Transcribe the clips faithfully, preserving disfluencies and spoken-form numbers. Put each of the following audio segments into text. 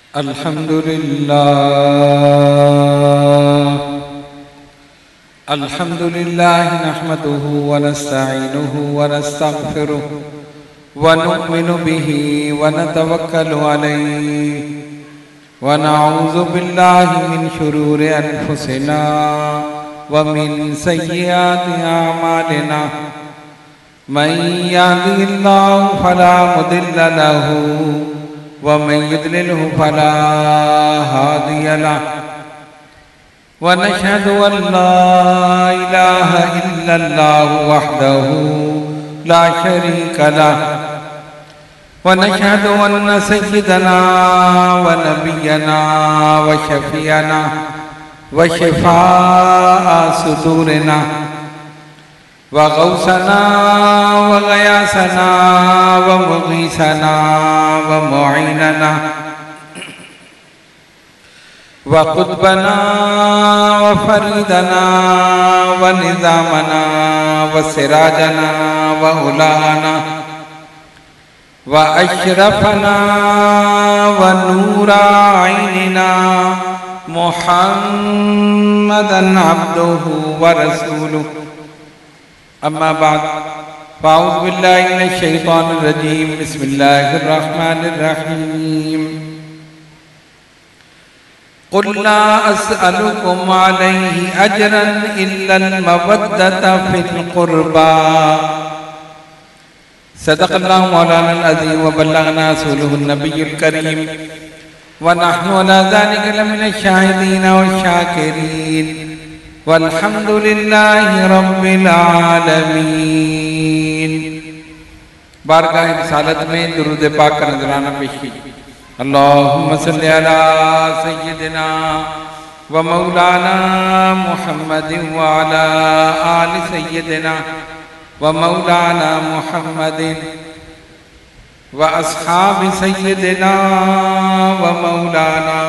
الحمد للہ الحمد للہ نحمده ونستعینه ونستغفره ونؤمن به ونتوکل علیہ ونعوذ باللہ من شرور انفسنا ومن سیئات اعمالنا من يهده الله فلا مضل له ومن يضلله فلا هادي له ونشهد أن لا إله إلا الله وحده لا شريك له ونشهد أن سيدنا ونبينا وشفيعنا وشفاء صدورنا وغوثنا وغياثنا ومغيثنا ومعيننا وقطبنا وفريدنا ونظامنا وسراجنا وأولانا وأشرفنا ونور عيننا محمدا عبده ورسوله اما بعد فاعوذ باللہ من الشیطان الرجیم بسم اللہ الرحمن الرحیم قل لا اسألكم علیہ اجرا الا المودة فی القربى صدق اللہ مولانا العظیم وبلغنا رسولہ النبی الکریم ونحن على ذلك لمن الشاہدین والشاکرین والحمد للہ رب العالمین۔ بارگاہ رسالت میں درود پاک کا نذرانہ پیش کیجئے۔ اللہم صلی علی سیدنا و مولانا محمد وعلی آل سیدنا و مولانا محمد و اصحاب سیدنا و مولانا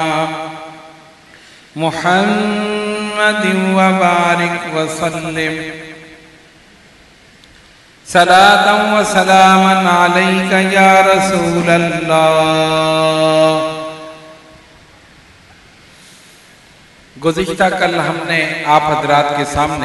محمد وبارک وسلم صلاة وسلاما علیک یا رسول اللہ۔ گزشتہ کل ہم نے آپ حضرات کے سامنے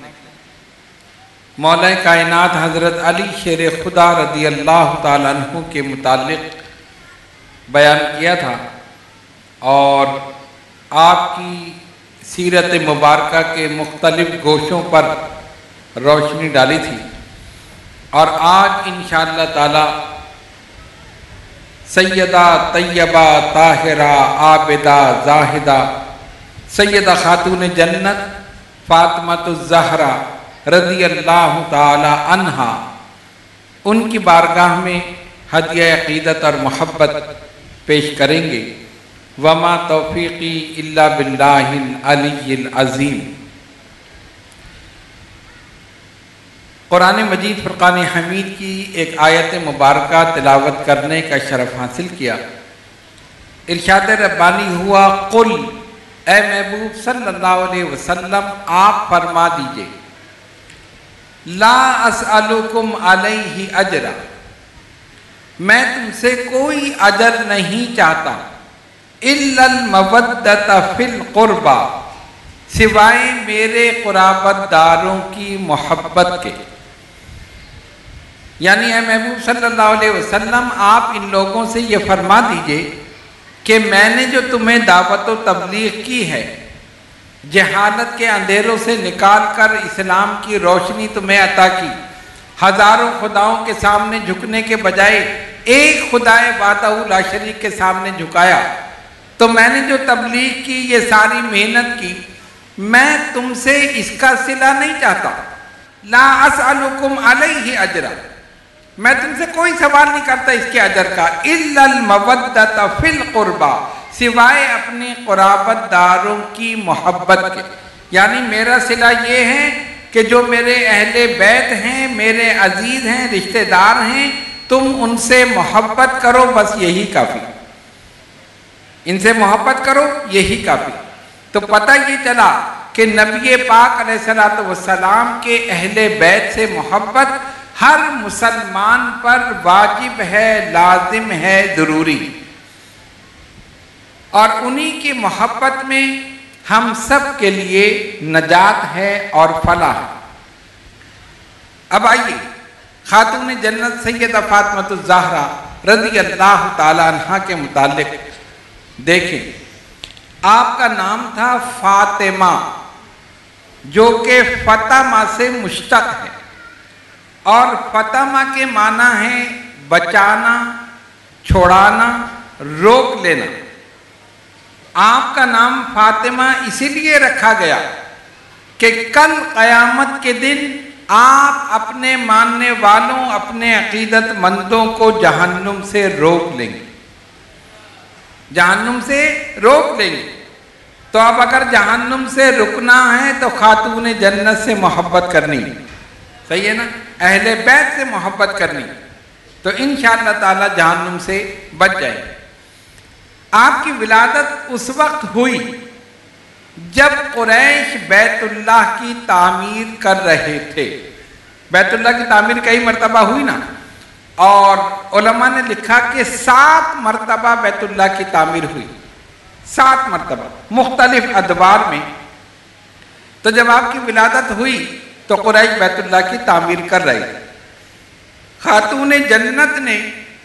مولا کائنات حضرت علی شیر خدا رضی اللہ تعالیٰ عنہ کے متعلق بیان کیا تھا اور آپ کی سیرت مبارکہ کے مختلف گوشوں پر روشنی ڈالی تھی، اور آج انشاءاللہ تعالی سیدہ طیبہ طاہرہ عابدہ زاہدہ سیدہ خاتون جنت فاطمہ الزہرا رضی اللہ تعالی عنہا، ان کی بارگاہ میں ہدیہ عقیدت اور محبت پیش کریں گے۔ وما توفیقی الا باللہ العلی العظیم۔ قرآن مجید فرقان حمید کی ایک آیت مبارکہ تلاوت کرنے کا شرف حاصل کیا۔ ارشاد ربانی ہوا، قل، اے محبوب صلی اللہ علیہ وسلم آپ فرما دیجئے، لا اسألکم علیہ اجرا، میں تم سے کوئی اجر نہیں چاہتا، الا المودۃ فی القربى، سوائے میرے قرابت داروں کی محبت کے۔ یعنی اے محبوب صلی اللہ علیہ وسلم آپ ان لوگوں سے یہ فرما دیجئے کہ میں نے جو تمہیں دعوت و تبلیغ کی ہے، جہالت کے اندھیروں سے نکال کر اسلام کی روشنی تمہیں عطا کی، ہزاروں خداؤں کے سامنے جھکنے کے بجائے ایک خدائے وحدہ لا شریک کے سامنے جھکایا، تو میں نے جو تبلیغ کی، یہ ساری محنت کی، میں تم سے اس کا صلہ نہیں چاہتا۔ لا اسألکم علیہ اجرا، میں تم سے کوئی سوال نہیں کرتا اس کے اجر کا، الا المودۃ فی القربى، سوائے اپنے قرابت داروں کی محبت کے۔ یعنی میرا صلہ یہ ہے کہ جو میرے اہل بیت ہیں، میرے عزیز ہیں، رشتہ دار ہیں، تم ان سے محبت کرو، بس یہی کافی، ان سے محبت کرو یہی کافی۔ تو پتہ یہ چلا کہ نبی پاک علیہ السلام کے اہل بیت سے محبت ہر مسلمان پر واجب ہے، لازم ہے، ضروری۔ اور انہی کی محبت میں ہم سب کے لیے نجات ہے اور فلاح ہے۔ اب آئیے خاتون جنت سیدہ فاطمہ الزہرا رضی اللہ تعالیٰ عنہ کے متعلق دیکھیں۔ آپ کا نام تھا فاطمہ، جو کہ فاطمہ سے مشتق ہے، اور فاطمہ کے معنی ہے بچانا، چھوڑانا، روک لینا۔ آپ کا نام فاطمہ اسی لیے رکھا گیا کہ کل قیامت کے دن آپ اپنے ماننے والوں، اپنے عقیدت مندوں کو جہنم سے روک لیں گے، جہنم سے روک لیں گے۔ تو اب اگر جہنم سے رکنا ہے تو خاتون جنت سے محبت کرنی، صحیح ہے نا، اہل بیت سے محبت کرنی، تو انشاءاللہ تعالی جہنم سے بچ جائے۔ آپ کی ولادت اس وقت ہوئی جب قریش بیت اللہ کی تعمیر کر رہے تھے۔ بیت اللہ کی تعمیر کئی مرتبہ ہوئی نا، اور علماء نے لکھا کہ سات مرتبہ بیت اللہ کی تعمیر ہوئی، سات مرتبہ مختلف ادوار میں۔ تو جب آپ کی ولادت ہوئی تو قریش بیت اللہ کی تعمیر کر رہے تھے۔ خاتون جنت نے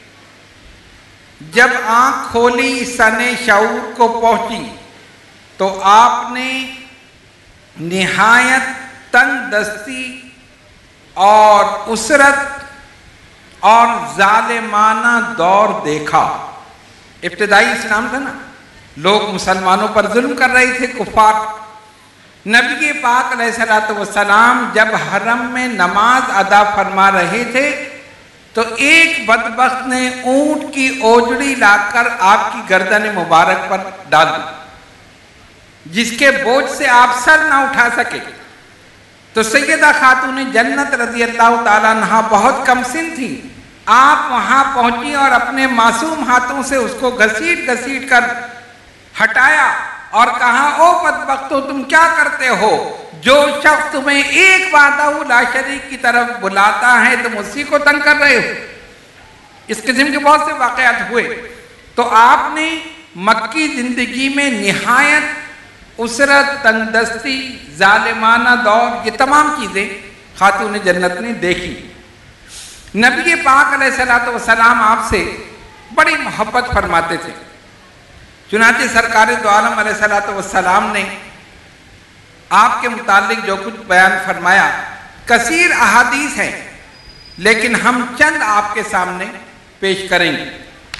جب آنکھ کھولی، سن شعور کو پہنچی، تو آپ نے نہایت تنگ دستی اور اسرت اور ظالمانہ دور دیکھا۔ ابتدائی اسلام تھا نا، لوگ مسلمانوں پر ظلم کر رہے تھے، کفار۔ نبی پاک علیہ الصلوۃ والسلام جب حرم میں نماز ادا فرما رہے تھے تو ایک بدبخت نے اونٹ کی اوجڑی لا کر آپ کی گردن مبارک پر ڈال دی، جس کے بوجھ سے آپ سر نہ اٹھا سکے۔ تو سیدہ خاتون جنت رضی اللہ تعالیٰ عنہ بہت کم سن تھی، آپ وہاں پہنچی اور اپنے معصوم ہاتھوں سے اس کو گھسیٹ گھسیٹ کر ہٹایا اور کہا، او بدبختو تم کیا کرتے ہو؟ جو شخص تمہیں ایک وحدہ لا شریک کی طرف بلاتا ہے تم اسی کو تنگ کر رہے ہو۔ اس قسم کے بہت سے واقعات ہوئے۔ تو آپ نے مکی زندگی میں نہایت اسرت، تنگ دستی، ظالمانہ دور، یہ تمام چیزیں خاتون جنت نے دیکھی۔ نبی پاک علیہ الصلوۃ والسلام آپ سے بڑی محبت فرماتے تھے، چنانچہ سرکار دو عالم علیہ الصلوۃ والسلام نے آپ کے متعلق جو کچھ بیان فرمایا، کثیر احادیث ہیں، لیکن ہم چند آپ کے سامنے پیش کریں گے۔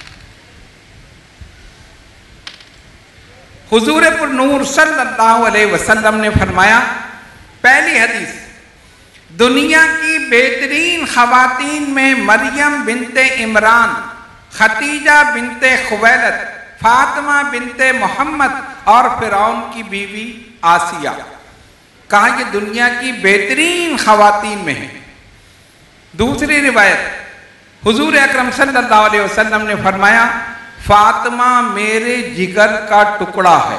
حضور پر نور صلی اللہ علیہ وسلم نے فرمایا، پہلی حدیث، دنیا کی بہترین خواتین میں مریم بنت عمران، خدیجہ بنت خویلد، فاطمہ بنت محمد اور فرعون کی بیوی آسیہ، کہا یہ دنیا کی بہترین خواتین میں ہیں۔ دوسری روایت، حضور اکرم صلی اللہ علیہ وسلم نے فرمایا، فاطمہ میرے جگر کا ٹکڑا ہے،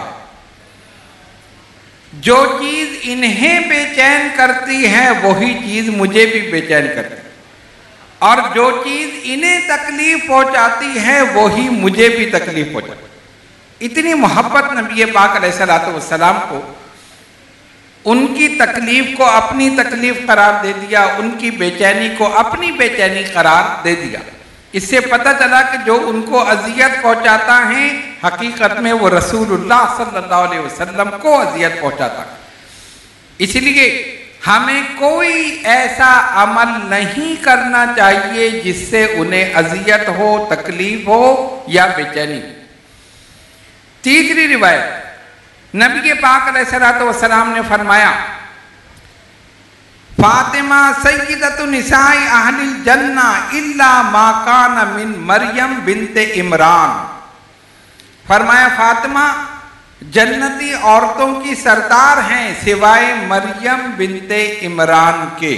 جو چیز انہیں بے چین کرتی ہے وہی چیز مجھے بھی بے چین کرتی ہے، اور جو چیز انہیں تکلیف پہنچاتی ہے وہی مجھے بھی تکلیف پہنچاتی ہے۔ اتنی محبت نبی پاک علیہ الصلوۃ والسلام کو، ان کی تکلیف کو اپنی تکلیف قرار دے دیا، ان کی بے چینی کو اپنی بے چینی قرار دے دیا۔ اس سے پتہ چلا کہ جو ان کو اذیت پہنچاتا ہے حقیقت میں وہ رسول اللہ صلی اللہ علیہ وسلم کو اذیت پہنچاتا ہے۔ اس لیے ہمیں کوئی ایسا عمل نہیں کرنا چاہیے جس سے انہیں اذیت ہو، تکلیف ہو یا بے چینی۔ تیسری روایت، نبی پاک علیہ الصلوۃ والسلام نے فرمایا، فاطمہ سیدۃ نساء اہل الجنہ الا ما کان من مریم بنت عمران۔ فرمایا فاطمہ جنتی عورتوں کی سردار ہیں سوائے مریم بنت عمران کے۔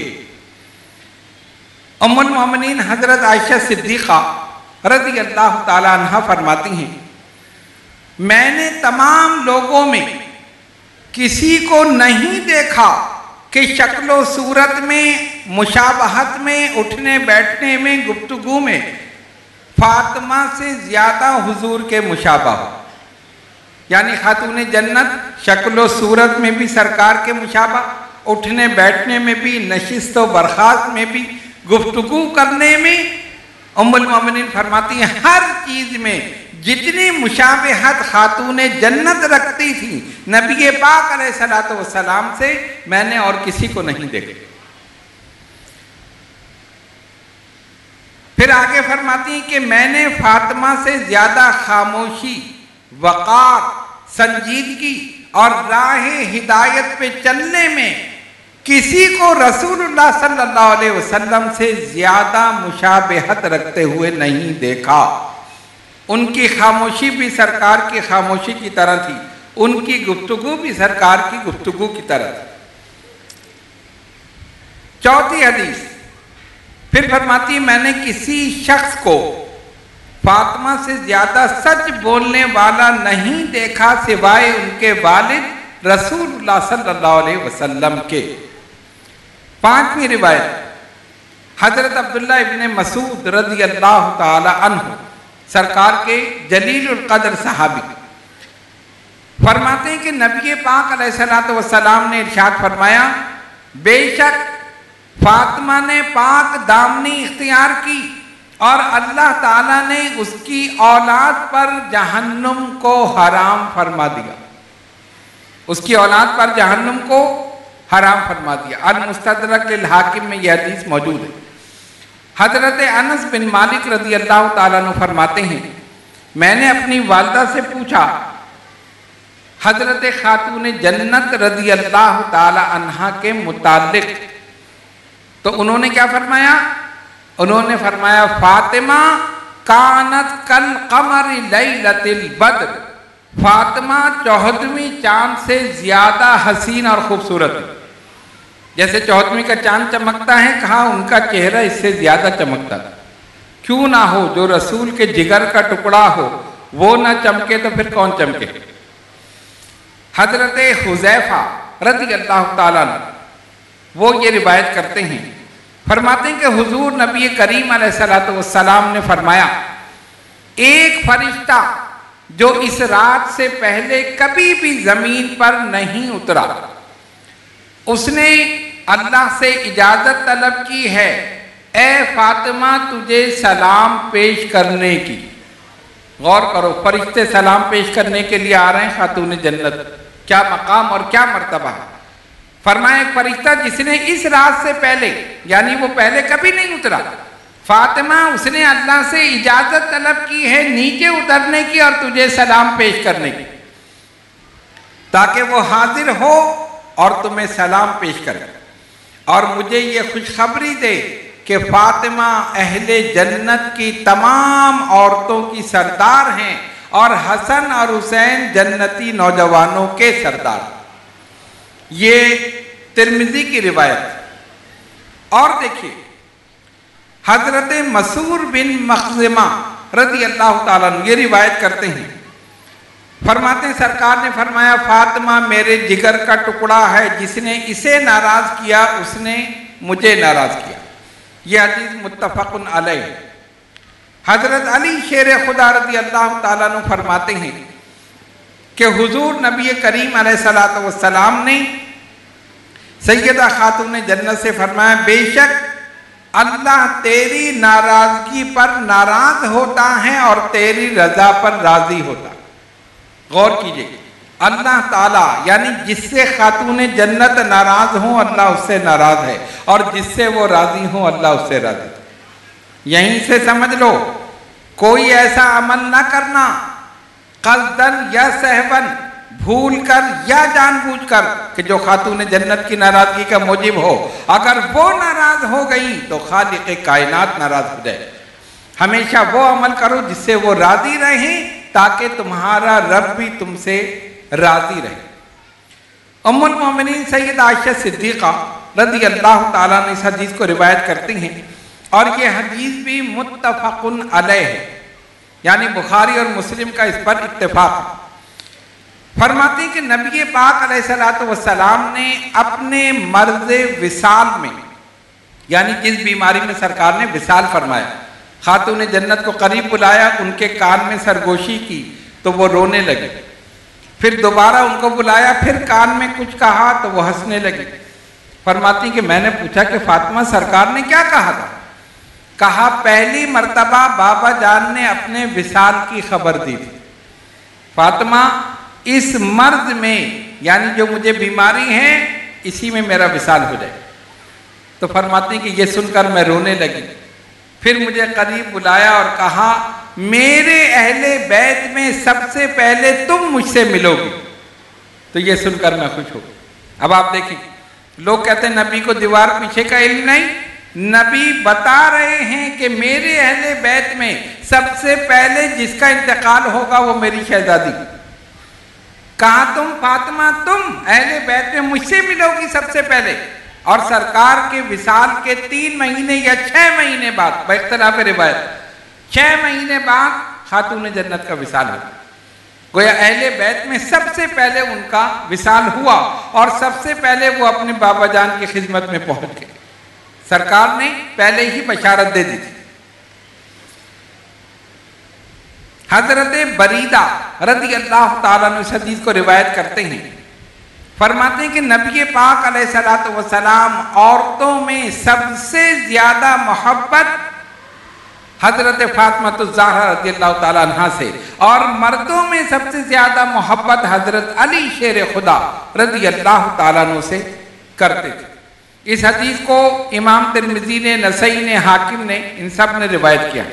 ام المومنین حضرت عائشہ صدیقہ رضی اللہ تعالی عنہ فرماتی ہیں، میں نے تمام لوگوں میں کسی کو نہیں دیکھا کہ شکل و صورت میں، مشابہت میں، اٹھنے بیٹھنے میں، گفتگو میں فاطمہ سے زیادہ حضور کے مشابہ ہو۔ یعنی خاتون جنت شکل و صورت میں بھی سرکار کے مشابہ، اٹھنے بیٹھنے میں بھی، نشست و برخاست میں بھی، گفتگو کرنے میں، ام المومنین فرماتی ہیں ہر چیز میں جتنی مشابہت خاتون جنت رکھتی تھی نبی پاک علیہ الصلوۃ والسلام سے، میں نے اور کسی کو نہیں دیکھا۔ پھر آگے فرماتی ہیں کہ میں نے فاطمہ سے زیادہ خاموشی، وقار، سنجیدگی اور راہ ہدایت پہ چلنے میں کسی کو رسول اللہ صلی اللہ علیہ وسلم سے زیادہ مشابہت رکھتے ہوئے نہیں دیکھا۔ ان کی خاموشی بھی سرکار کی خاموشی کی طرح تھی، ان کی گفتگو بھی سرکار کی گفتگو کی طرح تھی۔ چوتھی حدیث پھر فرماتی میں نے کسی شخص کو فاطمہ سے زیادہ سچ بولنے والا نہیں دیکھا سوائے ان کے والد رسول اللہ صلی اللہ علیہ وسلم کے۔ پانچویں روایت حضرت عبداللہ ابن مسعود رضی اللہ تعالی عنہ سرکار کے جلیل القدر صحابی فرماتے ہیں کہ نبی پاک علیہ الصلوۃ والسلام نے ارشاد فرمایا بے شک فاطمہ نے پاک دامنی اختیار کی اور اللہ تعالیٰ نے اس کی اولاد پر جہنم کو حرام فرما دیا، اس کی اولاد پر جہنم کو حرام فرما دیا۔ المستدرک للحاکم میں یہ حدیث موجود ہے۔ حضرت انس بن مالک رضی اللہ تعالیٰ عنہ فرماتے ہیں میں نے اپنی والدہ سے پوچھا حضرت خاتون جنت رضی اللہ تعالیٰ عنہ کے متعلق، تو انہوں نے کیا فرمایا؟ انہوں نے فرمایا فاطمہ کانت کل قمر لیلۃ البدر، فاطمہ چودھویں چاند سے زیادہ حسین اور خوبصورت ہے۔ جیسے چودھویں کا چاند چمکتا ہے، کہا ان کا چہرہ اس سے زیادہ چمکتا تھا۔ کیوں نہ ہو، جو رسول کے جگر کا ٹکڑا ہو وہ نہ چمکے تو پھر کون چمکے؟ حضرت حذیفہ رضی اللہ تعالیٰ عنہ وہ یہ روایت کرتے ہیں، فرماتے ہیں کہ حضور نبی کریم علیہ الصلوۃ والسلام نے فرمایا ایک فرشتہ جو اس رات سے پہلے کبھی بھی زمین پر نہیں اترا، اس نے اللہ سے اجازت طلب کی ہے اے فاطمہ تجھے سلام پیش کرنے کی۔ غور کرو، فرشتے سلام پیش کرنے کے لیے آ رہے ہیں خاتون جنت، کیا مقام اور کیا مرتبہ ہے۔ فرمایا ایک فرشتہ جس نے اس رات سے پہلے، یعنی وہ پہلے کبھی نہیں اترا، فاطمہ اس نے اللہ سے اجازت طلب کی ہے نیچے اترنے کی اور تجھے سلام پیش کرنے کی، تاکہ وہ حاضر ہو اور تمہیں سلام پیش کرے اور مجھے یہ خوشخبری دے کہ فاطمہ اہل جنت کی تمام عورتوں کی سردار ہیں اور حسن اور حسین جنتی نوجوانوں کے سردار۔ یہ ترمذی کی روایت۔ اور دیکھیے حضرت مسعور بن مخزمہ رضی اللہ تعالیٰ عنہ یہ روایت کرتے ہیں، فرماتے ہیں سرکار نے فرمایا فاطمہ میرے جگر کا ٹکڑا ہے، جس نے اسے ناراض کیا اس نے مجھے ناراض کیا۔ یہ حدیث متفق علیہ۔ حضرت علی شیر خدا رضی اللہ تعالیٰ عنہ فرماتے ہیں کہ حضور نبی کریم علیہ الصلوۃ والسلام نے سیدہ خاتون جنت سے فرمایا بے شک اللہ تیری ناراضگی پر ناراض ہوتا ہے اور تیری رضا پر راضی ہوتا ہے۔ غور کیجئے، اللہ تعالیٰ یعنی جس سے خاتون جنت ناراض ہوں اللہ اس سے ناراض ہے، اور جس سے وہ راضی ہوں اللہ اس سے راضی ہے۔ یہیں سے سمجھ لو کوئی ایسا عمل نہ کرنا قصدن یا سہون، بھول کر یا جان بوجھ کر، کہ جو خاتون جنت کی ناراضگی کا موجب ہو۔ اگر وہ ناراض ہو گئی تو خالق کائنات ناراض ہو جائے۔ ہمیشہ وہ عمل کرو جس سے وہ راضی رہیں تاکہ تمہارا رب بھی تم سے راضی رہے۔ ام المومنین سید عائشہ صدیقہ رضی اللہ تعالیٰ نے اس حدیث کو روایت کرتی ہیں، اور یہ حدیث بھی متفق علیہ ہے، یعنی بخاری اور مسلم کا اس پر اتفاق ہے۔ فرماتے ہیں کہ نبی پاک علیہ الصلوۃ والسلام نے اپنے مرض وصال میں، یعنی جس بیماری میں سرکار نے وصال فرمایا، خاتون جنت کو قریب بلایا، ان کے کان میں سرگوشی کی تو وہ رونے لگے۔ پھر دوبارہ ان کو بلایا، پھر کان میں کچھ کہا تو وہ ہنسنے لگی۔ فرماتی کہ میں نے پوچھا کہ فاطمہ سرکار نے کیا کہا تھا؟ کہا پہلی مرتبہ بابا جان نے اپنے وصال کی خبر دی تھی، فاطمہ اس مرض میں یعنی جو مجھے بیماری ہے اسی میں میرا وصال ہو جائے۔ تو فرماتی کہ یہ سن کر میں رونے لگی۔ پھر مجھے قریب بلایا اور کہا میرے اہل بیت میں سب سے پہلے تم مجھ سے ملو گی۔ تو یہ سن کر میں خوش ہو گئی۔ اب آپ دیکھیں، لوگ کہتے ہیں نبی کو دیوار پیچھے کا علم نہیں، نبی بتا رہے ہیں کہ میرے اہل بیت میں سب سے پہلے جس کا انتقال ہوگا وہ میری شہزادی۔ کہا تم فاطمہ تم اہل بیت میں مجھ سے ملو گی سب سے پہلے، اور سرکار کے وصال کے تین مہینے یا چھ مہینے بعد، باختلاف روایت چھ مہینے بعد خاتون جنت کا وصال ہوا۔ گویا اہل بیت میں سب سے پہلے ان کا وصال ہوا اور سب سے پہلے وہ اپنے بابا جان کی خدمت میں پہنچ گئے۔ سرکار نے پہلے ہی بشارت دے دی تھی۔ حضرت بریدہ رضی اللہ تعالیٰ عنہ اس حدیث کو روایت کرتے ہیں، فرماتے ہیں کہ نبی پاک علیہ الصلوۃ والسلام عورتوں میں سب سے زیادہ محبت حضرت فاطمہ الزہرا رضی اللہ تعالیٰ عنہ سے، اور مردوں میں سب سے زیادہ محبت حضرت علی شیر خدا رضی اللہ تعالیٰ عنہ سے کرتے تھے۔ اس حدیث کو امام ترمذی نے، نسائی نے، حاکم نے، ان سب نے روایت کیا۔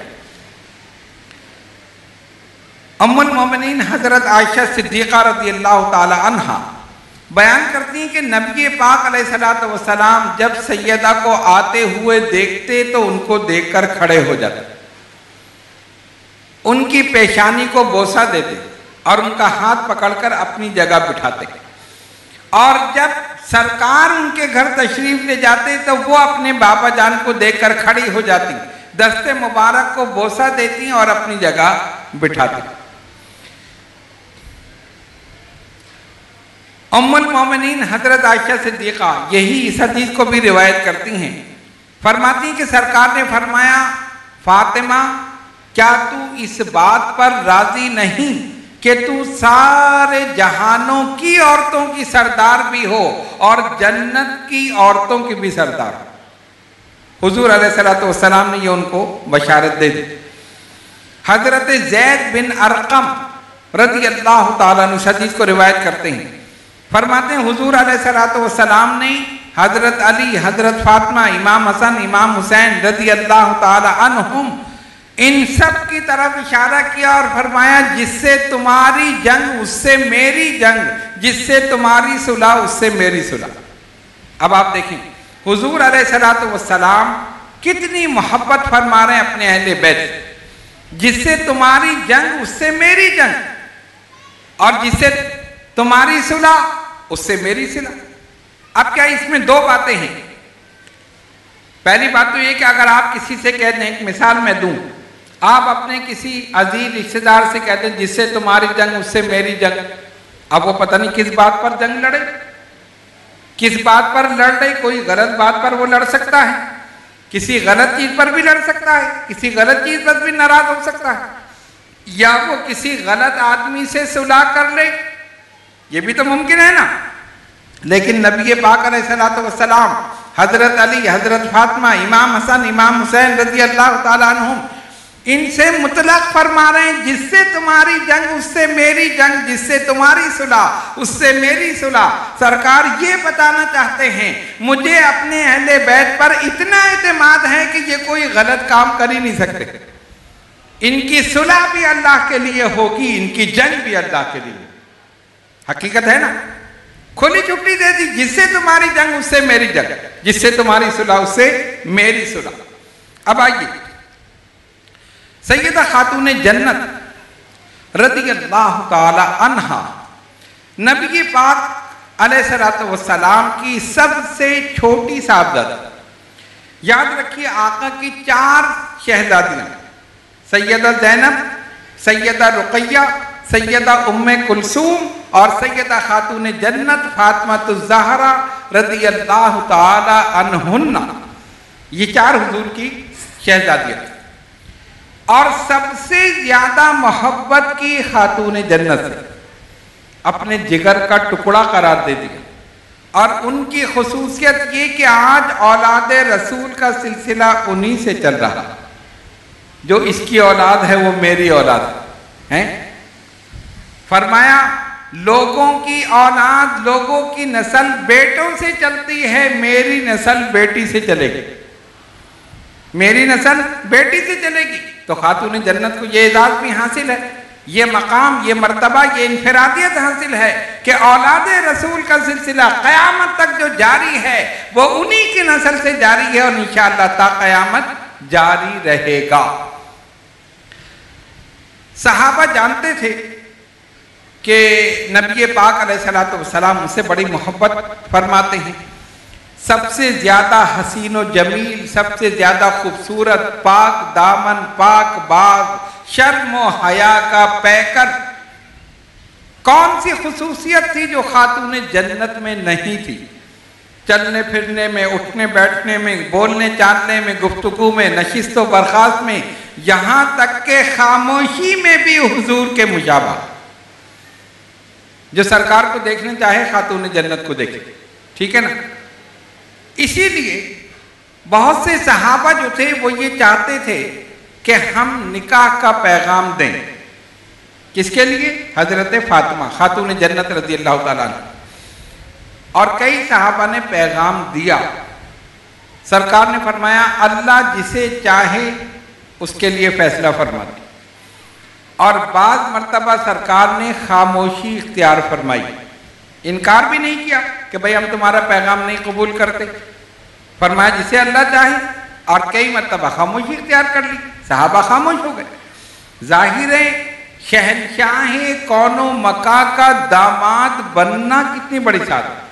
ام المومنین حضرت عائشہ صدیقہ رضی اللہ تعالی عنہا بیان کرتی ہیں کہ نبی پاک علیہ الصلوۃ والسلام جب سیدہ کو آتے ہوئے دیکھتے تو ان کو دیکھ کر کھڑے ہو جاتے، ان کی پیشانی کو بوسہ دیتے اور ان کا ہاتھ پکڑ کر اپنی جگہ بٹھاتے، اور جب سرکار ان کے گھر تشریف لے جاتے تو وہ اپنے بابا جان کو دیکھ کر کھڑی ہو جاتی، دست مبارک کو بوسہ دیتی اور اپنی جگہ بٹھاتی۔ ام المومنین حضرت عائشہ صدیقہ یہی اس حدیث کو بھی روایت کرتی ہیں، فرماتی ہیں کہ سرکار نے فرمایا فاطمہ کیا تو اس بات پر راضی نہیں کہ تو سارے جہانوں کی عورتوں کی سردار بھی ہو اور جنت کی عورتوں کی بھی سردار ہو؟ حضور علیہ الصلوۃ والسلام نے یہ ان کو بشارت دے دی۔ حضرت زید بن ارقم رضی اللہ تعالیٰ عنہ حدیث کو روایت کرتے ہیں، فرماتے ہیں حضور علیہ الصلوۃ والسلام نے حضرت علی، حضرت فاطمہ، امام حسن، امام حسین رضی اللہ تعالی عنہم ان سب کی طرف اشارہ کیا اور فرمایا جس سے تمہاری جنگ اس سے میری جنگ، جس سے تمہاری صلح اس سے میری صلح۔ اب آپ دیکھیں حضور علیہ الصلوۃ والسلام کتنی محبت فرما رہے ہیں اپنے اہل بیت، جس سے تمہاری جنگ اس سے میری جنگ اور جس سے تمہاری صلح اس سے میری صلح۔ اب کیا اس میں دو باتیں ہیں؟ پہلی بات تو یہ کہ اگر آپ کسی سے کہہ دیں، ایک مثال میں دوں، آپ اپنے کسی عزیز رشتہ دار سے کہتے ہیں جس سے تمہاری جنگ اس سے میری جنگ، اب وہ پتہ نہیں کس بات پر جنگ لڑے، کس بات پر لڑ رہے، کوئی غلط بات پر وہ لڑ سکتا ہے، کسی غلط چیز پر بھی لڑ سکتا ہے، کسی غلط چیز پر بھی ناراض ہو سکتا ہے، یا وہ کسی غلط آدمی سے صلح کر لے، یہ بھی تو ممکن ہے نا۔ لیکن نبی پاک علیہ الصلوۃ والسلام حضرت علی، حضرت فاطمہ، امام حسن، امام حسین رضی اللہ تعالیٰ عنہم ان سے مطلق فرما رہے ہیں جس سے تمہاری جنگ اس سے میری جنگ، جس سے تمہاری صلح اس سے میری صلح۔ سرکار یہ بتانا چاہتے ہیں مجھے اپنے اہل بیت پر اتنا اعتماد ہے کہ یہ کوئی غلط کام کر ہی نہیں سکتے، ان کی صلح بھی اللہ کے لیے ہوگی، ان کی جنگ بھی اللہ کے لیے۔ حقیقت ہے نا، کھلی چھٹی دے دی، جس سے تمہاری جنگ اس سے میری جنگ، جس سے تمہاری صلح اس سے میری صلح۔ اب آئیے سیدہ خاتون جنت رضی اللہ تعالی عنہا نبی پاک علیہ الصلوۃ والسلام کی سب سے چھوٹی صاحبزادی۔ یاد رکھیے آقا کی چار شہزادیاں، سیدہ زینب، سیدہ رقیہ، سیدہ ام کلثوم اور سیدہ خاتون جنت فاطمہ الزہرا رضی اللہ تعالی عنہن، یہ چار حضور کی شہزادیاں تھیں، اور سب سے زیادہ محبت کی خاتون جنت سے۔ اپنے جگر کا ٹکڑا قرار دے دیا، اور ان کی خصوصیت یہ کہ آج اولاد رسول کا سلسلہ انہی سے چل رہا، جو اس کی اولاد ہے وہ میری اولاد ہے۔ فرمایا لوگوں کی اولاد، لوگوں کی نسل بیٹوں سے چلتی ہے، میری نسل بیٹی سے چلے گی، میری نسل بیٹی سے چلے گی۔ تو خاتون جنت کو یہ اعزاز بھی حاصل ہے، یہ مقام، یہ مرتبہ، یہ انفرادیت حاصل ہے کہ اولاد رسول کا سلسلہ قیامت تک جو جاری ہے وہ انہی کی نسل سے جاری ہے، اور انشاءاللہ تا قیامت جاری رہے گا۔ صحابہ جانتے تھے کہ نبی پاک علیہ السلام ان سے بڑی محبت فرماتے ہیں، سب سے زیادہ حسین و جمیل، سب سے زیادہ خوبصورت، پاک دامن، پاک باز، شرم و حیا کا پیکر، کون سی خصوصیت تھی جو خاتون جنت میں نہیں تھی؟ چلنے پھرنے میں، اٹھنے بیٹھنے میں، بولنے چالنے میں، گفتگو میں، نشست و برخاست میں، یہاں تک کہ خاموشی میں بھی حضور کے مشابہ۔ جو سرکار کو دیکھنا چاہے خاتون جنت کو دیکھے، ٹھیک ہے نا؟ اسی لیے بہت سے صحابہ جو تھے وہ یہ چاہتے تھے کہ ہم نکاح کا پیغام دیں، کس کے لیے؟ حضرت فاطمہ خاتون جنت رضی اللہ تعالیٰ عنہ۔ اور کئی صحابہ نے پیغام دیا، سرکار نے فرمایا اللہ جسے چاہے اس کے لیے فیصلہ فرما دے، اور بعض مرتبہ سرکار نے خاموشی اختیار فرمائی، انکار بھی نہیں کیا کہ بھئی ہم تمہارا پیغام نہیں قبول کرتے، فرمایا جسے اللہ چاہے، اور کئی مرتبہ خاموشی اختیار کر لی، صحابہ خاموش ہو گئے۔ ظاہر ہے شہنشاہ کون و مکاں کا داماد بننا کتنی بڑی سعادت،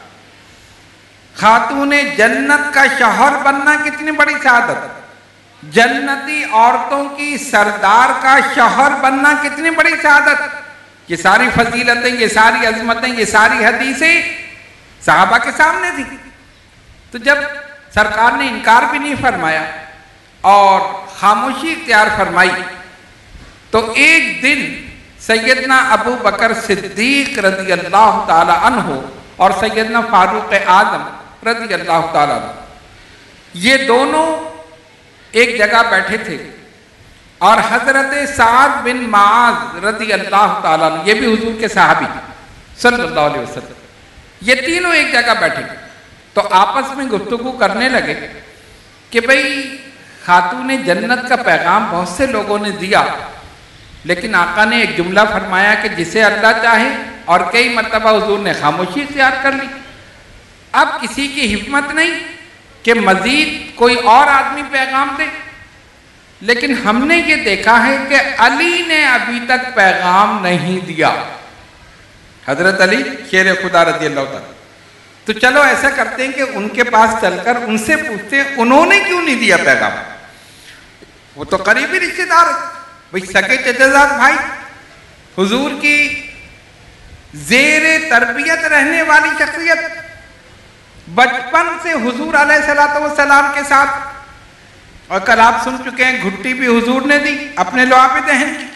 خاتون جنت کا شوہر بننا کتنی بڑی سعادت، جنتی عورتوں کی سردار کا شوہر بننا کتنی بڑی سعادت۔ یہ ساری فضیلتیں، یہ ساری عظمتیں، یہ ساری حدیثیں صحابہ کے سامنے تھی۔ تو جب سرکار نے انکار بھی نہیں فرمایا اور خاموشی اختیار فرمائی، تو ایک دن سیدنا ابو بکر صدیق رضی اللہ تعالی عنہ اور سیدنا فاروق اعظم رضی اللہ تعالی عنہ، یہ دونوں ایک جگہ بیٹھے تھے، اور حضرت سعد بن معاذ رضی اللہ تعالیٰ عنہ، یہ بھی حضور کے صحابی صلی اللہ علیہ وسلم، یہ تینوں ایک جگہ بیٹھے، تو آپس میں گفتگو کرنے لگے کہ بھئی خاتون جنت کا پیغام بہت سے لوگوں نے دیا، لیکن آقا نے ایک جملہ فرمایا کہ جسے اللہ چاہے، اور کئی مرتبہ حضور نے خاموشی اختیار کر لی۔ اب کسی کی ہمت نہیں کہ مزید کوئی اور آدمی پیغام دے، لیکن ہم نے یہ دیکھا ہے کہ علی نے ابھی تک پیغام نہیں دیا، حضرت علی شیر خدا رضی اللہ تعالیٰ۔ تو چلو ایسا کرتے ہیں کہ ان کے پاس چل کر ان سے پوچھتے ہیں انہوں نے کیوں نہیں دیا پیغام، وہ تو قریبی رشتے دار، بھئی سکے چچزاد بھائی، حضور کی زیر تربیت رہنے والی شخصیت، بچپن سے حضور علیہ السلام کے ساتھ، اور کل آپ سن چکے ہیں گھٹی بھی حضور نے دی اپنے لعاب دہن کی،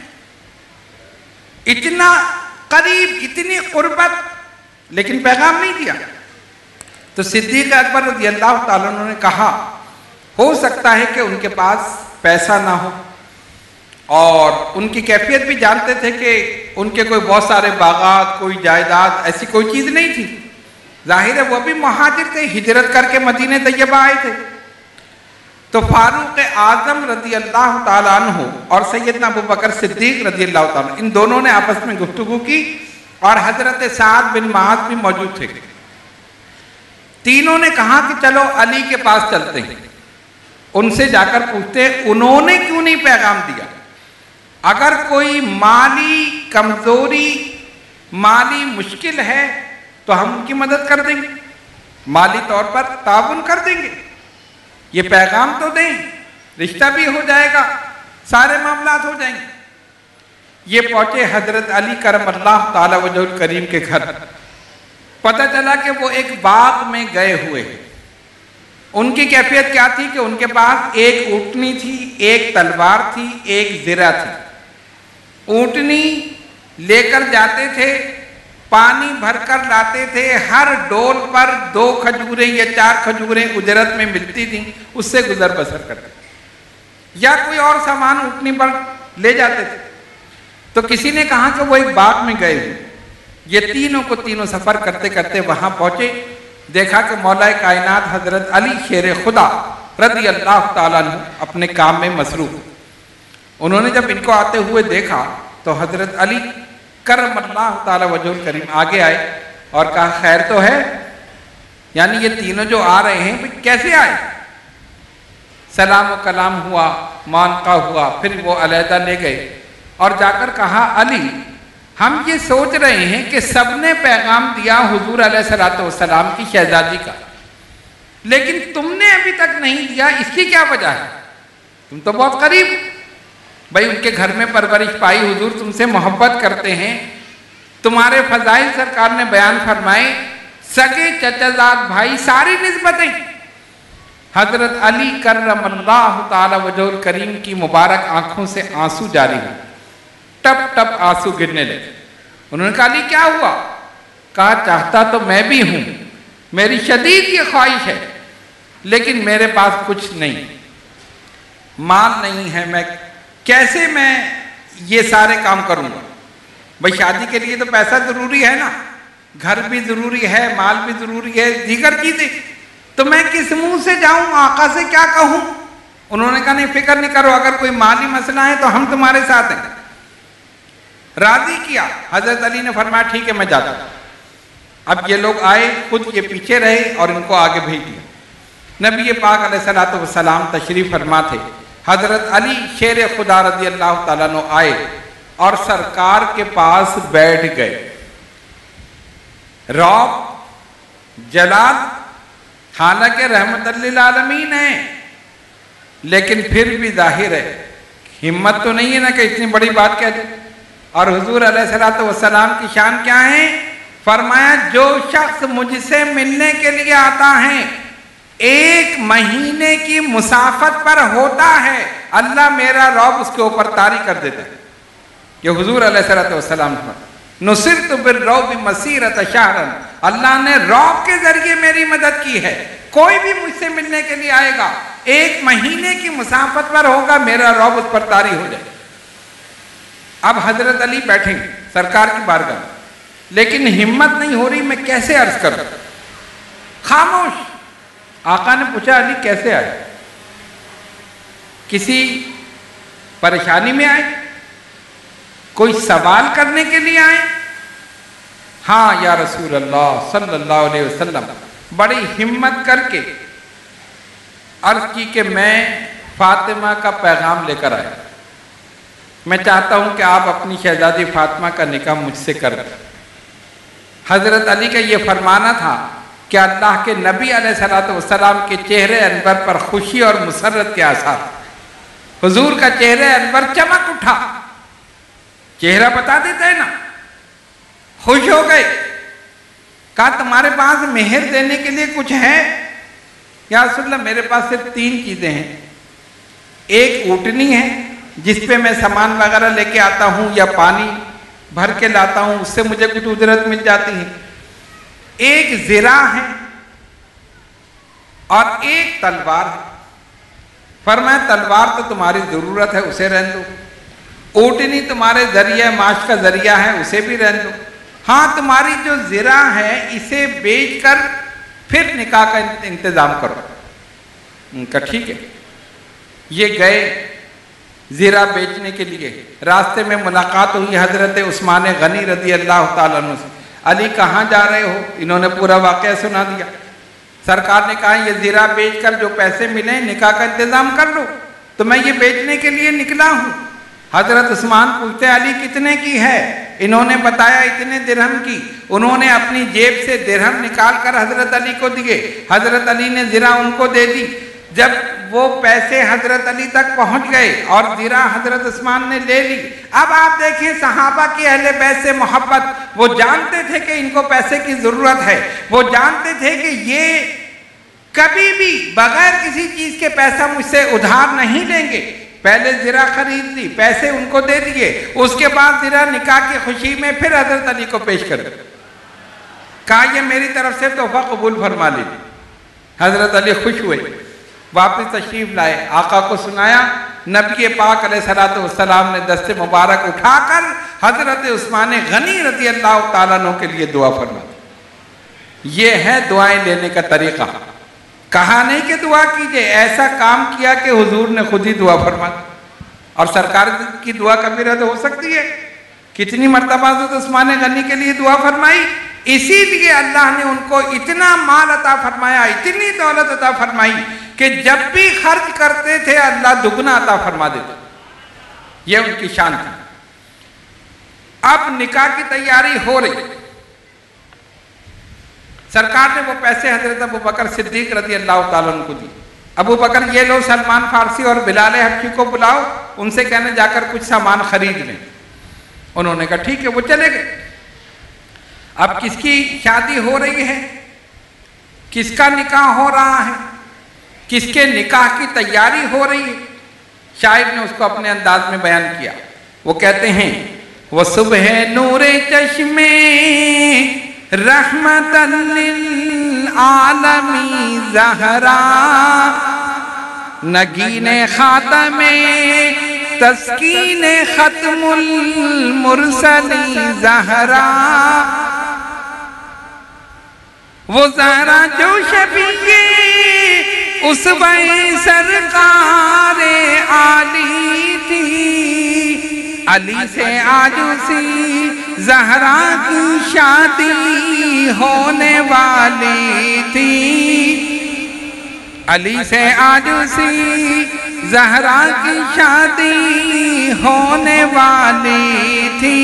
اتنا قریب، اتنی قربت، لیکن پیغام نہیں دیا۔ تو صدیق اکبر رضی اللہ تعالیٰ عنہ نے کہا ہو سکتا ہے کہ ان کے پاس پیسہ نہ ہو، اور ان کی کیفیت بھی جانتے تھے کہ ان کے کوئی بہت سارے باغات، کوئی جائیداد، ایسی کوئی چیز نہیں تھی، ظاہر ہے وہ بھی مہاجر تھے، ہجرت کر کے مدینہ طیبہ آئے تھے۔ تو فاروق اعظم رضی اللہ تعالیٰ عنہ اور سیدنا ابو بکر صدیق رضی اللہ تعالیٰ عنہ، ان دونوں نے آپس میں گفتگو کی، اور حضرت سعد بن معاذ بھی موجود تھے۔ تینوں نے کہا کہ چلو علی کے پاس چلتے ہیں، ان سے جا کر پوچھتے ہیں انہوں نے کیوں نہیں پیغام دیا، اگر کوئی مالی کمزوری، مالی مشکل ہے تو ہم ان کی مدد کر دیں گے، مالی طور پر تعاون کر دیں گے، یہ پیغام تو دیں، رشتہ بھی ہو جائے گا، سارے معاملات ہو جائیں گے۔ یہ پہنچے حضرت علی کرم اللہ تعالی وجہ الکریم کے گھر، پتہ چلا کہ وہ ایک باغ میں گئے ہوئے ہیں۔ ان کی کیفیت کیا تھی کہ ان کے پاس ایک اونٹنی تھی، ایک تلوار تھی، ایک زرہ تھی۔ اونٹنی لے کر جاتے تھے، پانی بھر کر لاتے تھے، ہر ڈول پر دو کھجوریں یا چار کھجوریں اجرت میں ملتی تھیں، اس سے گزر بسر کرتے تھے، یا کوئی اور سامان اٹھنی پر لے جاتے تھے۔ تو کسی نے کہا کہ وہ ایک باغ میں گئے ہوئے، یہ تینوں کو تینوں سفر کرتے کرتے وہاں پہنچے، دیکھا کہ مولا کائنات حضرت علی شیر خدا رضی اللہ تعالیٰ عنہ اپنے کام میں مصروف۔ انہوں نے جب ان کو آتے ہوئے دیکھا تو حضرت علی کرم اللہ تعالیٰ وجہ الکریم آگے آئے اور کہا خیر تو ہے؟ یعنی یہ تینوں جو آ رہے ہیں کیسے آئے؟ سلام و کلام ہوا، معانقہ ہوا، پھر وہ علیحدہ لے گئے اور جا کر کہا علی ہم یہ سوچ رہے ہیں کہ سب نے پیغام دیا حضور علیہ السلام کی شہزادی کا، لیکن تم نے ابھی تک نہیں دیا، اس کی کیا وجہ ہے؟ تم تو بہت قریب، بھائی ان کے گھر میں پرورش پائی، حضور تم سے محبت کرتے ہیں، تمہارے فضائل سرکار نے بیان فرمائے، سگے چچا زاد بھائی، ساری نسبتیں۔ حضرت علی کرم اللہ تعالی وجہ الکریم کی مبارک آنکھوں سے آنسو جاری ہوئے، ٹپ ٹپ آنسو گرنے لگے۔ انہوں نے کہا علی کیا ہوا؟ کہا چاہتا تو میں بھی ہوں، میری شدید یہ خواہش ہے، لیکن میرے پاس کچھ نہیں، مال نہیں ہے، میں کیسے میں یہ سارے کام کروں گا؟ بھائی شادی کے لیے تو پیسہ ضروری ہے نا، گھر بھی ضروری ہے، مال بھی ضروری ہے، دیگر چیزیں، تو میں کس منہ سے جاؤں، آقا سے کیا کہوں؟ انہوں نے کہا نہیں فکر نہیں کرو، اگر کوئی مالی مسئلہ ہے تو ہم تمہارے ساتھ ہیں۔ راضی کیا۔ حضرت علی نے فرمایا ٹھیک ہے میں جاتا ہوں۔ اب یہ لوگ آئے، خود یہ پیچھے رہے اور ان کو آگے بھیج دیا۔ نبی پاک علیہ السلام تشریف فرما تھے، حضرت علی شیر خدا رضی اللہ تعالیٰ عنہ آئے اور سرکار کے پاس بیٹھ گئے۔ رعب، جلال، حالانکہ رحمت للعالمین ہیں، لیکن پھر بھی ظاہر ہے ہمت تو نہیں ہے نا کہ اتنی بڑی بات کہہ دیں۔ اور حضور علیہ السلام کی شان کیا ہے؟ فرمایا جو شخص مجھ سے ملنے کے لیے آتا ہے ایک مہینے کی مسافت پر ہوتا ہے، اللہ میرا رعب اس کے اوپر طاری کر دیتا ہے۔ یہ حضور علیہ السلام نے نصرت بالرعب مسیرۃ شہر، اللہ نے رعب کے ذریعے میری مدد کی ہے۔ کوئی بھی مجھ سے ملنے کے لیے آئے گا، ایک مہینے کی مسافت پر ہوگا، میرا رعب اس پر طاری ہو جائے۔ اب حضرت علی بیٹھیں گے سرکار کی بارگاہ میں، لیکن ہمت نہیں ہو رہی میں کیسے عرض کروں، خاموش۔ آقا نے پوچھا علی کیسے آئے؟ کسی پریشانی میں آئے؟ کوئی سوال کرنے کے لیے آئے؟ ہاں یا رسول اللہ صلی اللہ علیہ وسلم، بڑی ہمت کر کے عرض کی کہ میں فاطمہ کا پیغام لے کر آیا، میں چاہتا ہوں کہ آپ اپنی شہزادی فاطمہ کا نکاح مجھ سے کر دیں۔ حضرت علی کا یہ فرمانا تھا کہ اللہ کے نبی علیہ السلام کے چہرے انور پر خوشی اور مسرت کے آثار، حضور کا چہرے انور چمک اٹھا، چہرہ بتا دیتا ہے نا، خوش ہو گئے۔ کہا تمہارے پاس مہر دینے کے لیے کچھ ہے؟ یا رسول اللہ میرے پاس صرف تین چیزیں ہیں، ایک اونٹنی ہے جس پہ میں سامان وغیرہ لے کے آتا ہوں یا پانی بھر کے لاتا ہوں، اس سے مجھے کچھ اجرت مل جاتی ہے، ایک زرہ ہے اور ایک تلوار ہے۔ فرمایا تلوار تو تمہاری ضرورت ہے، اسے رہن دو، اونٹنی تمہارے ذریعہ معاش کا ذریعہ ہے، اسے بھی رہن دو، ہاں تمہاری جو زرہ ہے اسے بیچ کر پھر نکاح کا انتظام کرو۔ ان کا ٹھیک ہے۔ یہ گئے زیرہ بیچنے کے لیے، راستے میں ملاقات ہوئی حضرت عثمان غنی رضی اللہ تعالیٰ عنہ سے۔ علی کہاں جا رہے ہو؟ انہوں نے پورا واقعہ سنا دیا۔ سرکار نے کہا یہ زیرہ بیچ کر جو پیسے ملیں نکاح کا انتظام کر لو، تو میں یہ بیچنے کے لیے نکلا ہوں۔ حضرت عثمان پوچھتے علی کتنے کی ہے؟ انہوں نے بتایا اتنے درہم کی۔ انہوں نے اپنی جیب سے درہم نکال کر حضرت علی کو دیے، حضرت علی نے زرہ ان کو دے دی۔ جب وہ پیسے حضرت علی تک پہنچ گئے اور زرہ حضرت عثمان نے لے لی، اب آپ دیکھیں صحابہ کی اہل بیت سے محبت، وہ جانتے تھے کہ ان کو پیسے کی ضرورت ہے، وہ جانتے تھے کہ یہ کبھی بھی بغیر کسی چیز کے پیسہ مجھ سے ادھار نہیں لیں گے۔ پہلے زرہ خرید لی، پیسے ان کو دے دیے، اس کے بعد زرہ نکاح کی خوشی میں پھر حضرت علی کو پیش کر دیا۔ کہا یہ میری طرف سے تحفہ قبول فرما لے۔ حضرت علی خوش ہوئے، واپس تشریف لائے، آقا کو سنایا، نبی پاک علیہ الصلوۃ والسلام نے دست مبارک اٹھا کر حضرت عثمان غنی رضی اللہ تعالیٰ عنہ کے لیے دعا فرما دی۔ یہ ہے دعائیں لینے کا طریقہ۔ کہا نہیں کہ دعا کیجئے، ایسا کام کیا کہ حضور نے خود ہی دعا فرما دی۔ اور سرکار کی دعا کبھی رد ہو سکتی ہے؟ کتنی مرتبہ حضرت عثمان غنی کے لیے دعا فرمائی، اسی لیے اللہ نے ان کو اتنا مال عطا فرمایا، اتنی دولت عطا فرمائی کہ جب بھی خرچ کرتے تھے اللہ دگنا عطا فرما دیتے۔ یہ ان کی شان تھی۔ اب نکاح کی تیاری ہو رہی، سرکار نے وہ پیسے حضرت ابو بکر صدیق رضی اللہ تعالیٰ عنہ کو دی۔ ابو بکر یہ لو سلمان فارسی اور بلال حبشی کو بلاؤ، ان سے کہنے جا کر کچھ سامان خرید لیں۔ انہوں نے کہا ٹھیک ہے، وہ چلے گئے۔ اب کس کی شادی ہو رہی ہے، کس کا نکاح ہو رہا ہے، کس کے نکاح کی تیاری ہو رہی ہے، شاعر نے اس کو اپنے انداز میں بیان کیا۔ وہ کہتے ہیں وہ صبح نور چشمے رحمت للعالمی زہرا نگین خاتم تسکین ختم المرسلی زہرا وہ زہرا جو شفیع اسوہ سرکار عالی تھی، علی سے عاجزی زہرا کی شادی ہونے والی تھی، علی سے عاجزی زہرا کی شادی ہونے والی تھی۔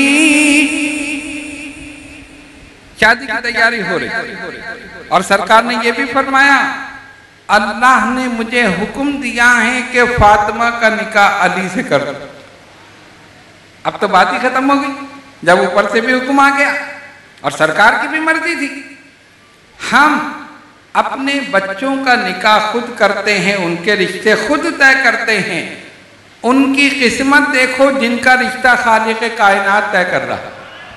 شادی کی تیاری ہو رہی اور سرکار نے یہ بھی فرمایا اللہ نے مجھے حکم دیا ہے کہ فاطمہ کا نکاح علی سے کر دو۔ اب تو بات ہی ختم ہو گئی جب اوپر سے بھی حکم آ گیا اور سرکار کی بھی مرضی تھی۔ ہم اپنے بچوں کا نکاح خود کرتے ہیں، ان کے رشتے خود طے کرتے ہیں۔ ان کی قسمت دیکھو جن کا رشتہ خالق کائنات طے کر رہا۔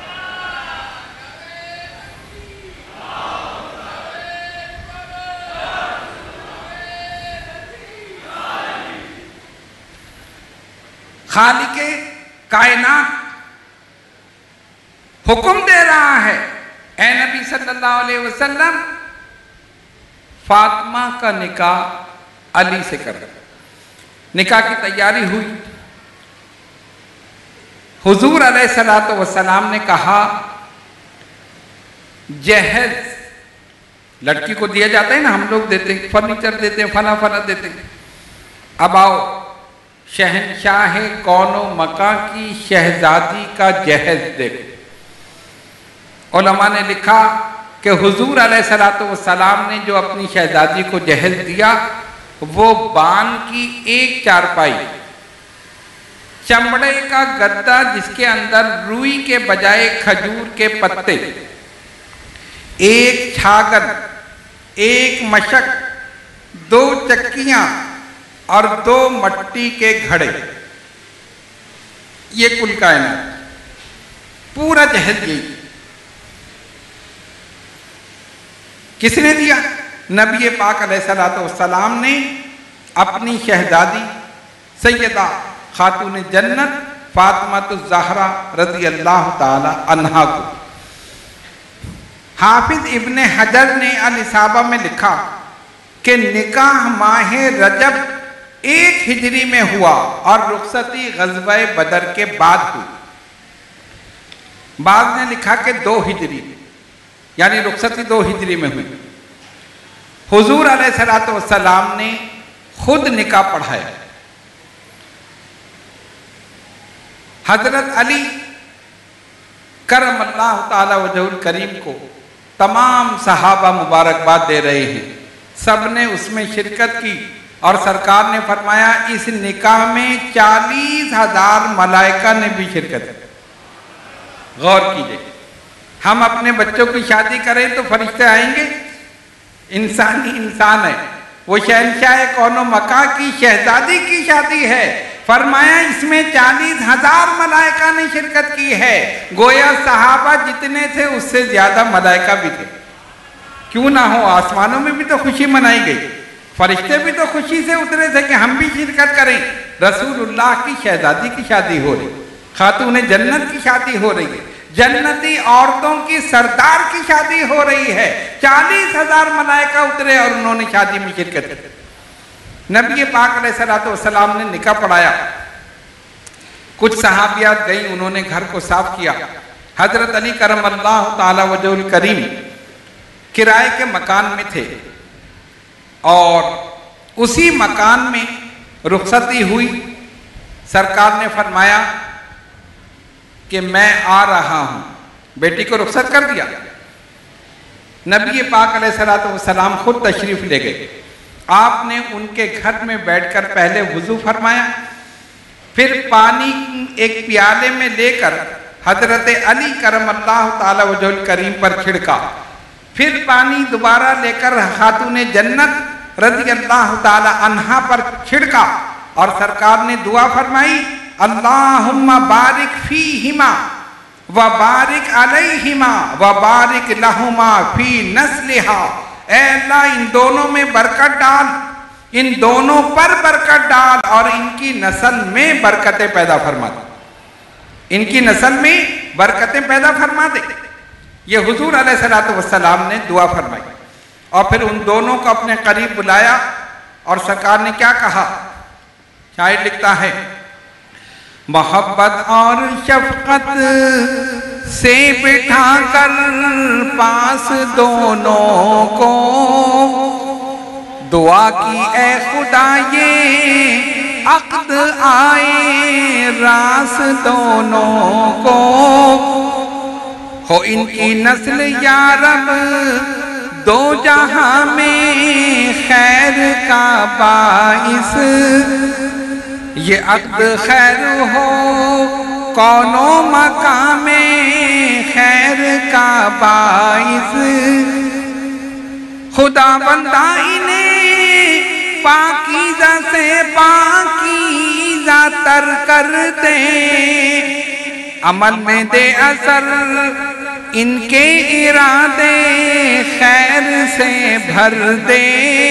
خالق کائنات حکم دے رہا ہے، اے نبی صلی اللہ علیہ وسلم فاطمہ کا نکاح علی سے کر دو۔ نکاح کی تیاری ہوئی، حضور علیہ الصلوۃ والسلام نے کہا جہیز لڑکی کو دیا جاتا ہے نا، ہم لوگ دیتے ہیں، فرنیچر دیتے ہیں، فلاں فلاں دیتے ہیں۔ اب آؤ شہنشاہ کون و مکان کی شہزادی کا جہیز دیکھو۔ علماء نے لکھا کہ حضور علیہ الصلوۃ والسلام نے جو اپنی شہزادی کو جہیز دیا وہ بان کی ایک چارپائی، چمڑے کا گدا جس کے اندر روئی کے بجائے کھجور کے پتے، ایک چھاگن، ایک مشک، دو چکیاں اور دو مٹی کے گھڑے، یہ کل کائنات پورا جہیز یہی۔ کس نے دیا؟ نبی پاک علیہ الصلوۃ والسلام نے اپنی شہزادی سیدہ خاتون جنت فاطمہ الزہرا رضی اللہ تعالی عنہا کو۔ حافظ ابن حجر نے الاصابہ میں لکھا کہ نکاح ماہ رجب ایک ہجری میں ہوا اور رخصتی غزوہ بدر کے بعد ہوئی۔ بعض نے لکھا کہ دو ہجری، یعنی رخصتی دو ہجری میں ہوئی۔ حضور علیہ الصلوۃ والسلام نے خود نکاح پڑھایا۔ حضرت علی کرم اللہ تعالی وجہ الکریم کو تمام صحابہ مبارکباد دے رہے ہیں، سب نے اس میں شرکت کی اور سرکار نے فرمایا اس نکاح میں چالیس ہزار ملائکہ نے بھی شرکت کی۔ غور کیجئے، ہم اپنے بچوں کی شادی کریں تو فرشتے آئیں گے؟ انسان ہی انسان ہے۔ وہ شہنشاہ کون و مکان کی شہزادی کی شادی ہے، فرمایا اس میں چالیس ہزار ملائکہ نے شرکت کی ہے، گویا صحابہ جتنے تھے اس سے زیادہ ملائکہ بھی تھے۔ کیوں نہ ہو، آسمانوں میں بھی تو خوشی منائی گئی، فرشتے بھی تو خوشی سے اترے تھے کہ ہم بھی شرکت کریں۔ رسول اللہ کی شہزادی کی شادی ہو رہی، خاتون جنت کی شادی ہو رہی ہے، جنتی عورتوں کی سردار کی شادی ہو رہی ہے، چالیس ہزار ملائکہ اترے اور انہوں نے شادی میں شرکت کی۔ نبی پاک علیہ السلام نے نکاح پڑھایا، کچھ صحابیات گئیں، انہوں نے گھر کو صاف کیا۔ حضرت علی کرم اللہ تعالی وجہ الکریم کرائے کے مکان میں تھے اور اسی مکان میں رخصتی ہوئی۔ سرکار نے فرمایا کہ میں آ رہا ہوں، بیٹی کو رخصت کر دیا۔ نبی پاک علیہ السلام خود تشریف لے گئے، آپ نے ان کے گھر میں بیٹھ کر پہلے وضو فرمایا، پھر پانی ایک پیالے میں لے کر حضرت علی کرم اللہ تعالی وجہ الکریم پر چھڑکا، پھر پانی دوبارہ لے کر خاتون جنت رضی اللہ تعالی عنہا پر چھڑکا اور سرکار نے دعا فرمائی، اللہم بارک فیہما وبارک علیہما وبارک لہما فی نسلہا، اے اللہ ان دونوں میں برکت ڈال، ان دونوں پر برکت ڈال اور ان کی نسل میں برکتیں پیدا فرما دے، ان کی نسل میں برکتیں پیدا فرما دے۔ یہ حضور علیہ السلام نے دعا فرمائی اور پھر ان دونوں کو اپنے قریب بلایا اور سرکار نے کیا کہا؟ شاعر لکھتا ہے، محبت اور شفقت سے بٹھا کر پاس دونوں کو، دعا کی اے خدا یہ عقد آئے راس دونوں کو، ہو ان کی نسل یا رب دو جہاں میں خیر کا باعث، یہ عقد خیر ہو کون و مقام خیر کا باعث، خدا بندہ انہیں پاکیزہ سے پاکیزہ تر کر دے، عمل میں دے اثر ان کے ارادے خیر سے بھر دے،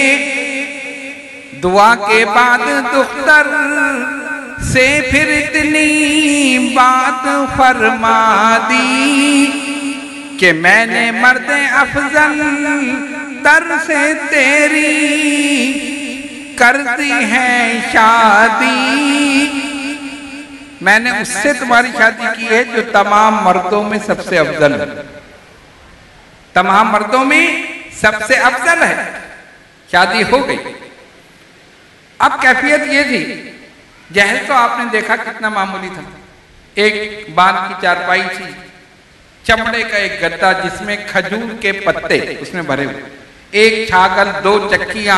دعا کے بعد دختر سے پھر اتنی بات فرما دی کہ میں نے مرد افضل تر سے تیری کر دی ہے شادی، میں نے اس سے تمہاری شادی کی ہے جو تمام مردوں میں سب سے افضل ہے، تمام مردوں میں سب سے افضل ہے۔ شادی ہو گئی۔ اب کیفیت یہ تھی، جہیز تو آپ نے دیکھا کتنا معمولی تھا، ایک باندھ کی چارپائی تھی، چمڑے کا ایک گدا جس میں کھجور کے پتے اس میں بھرے ہوئے، ایک چھاگل، دو چکیاں،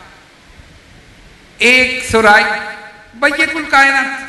ایک سرائی، بھئی یہ کل کائنات۔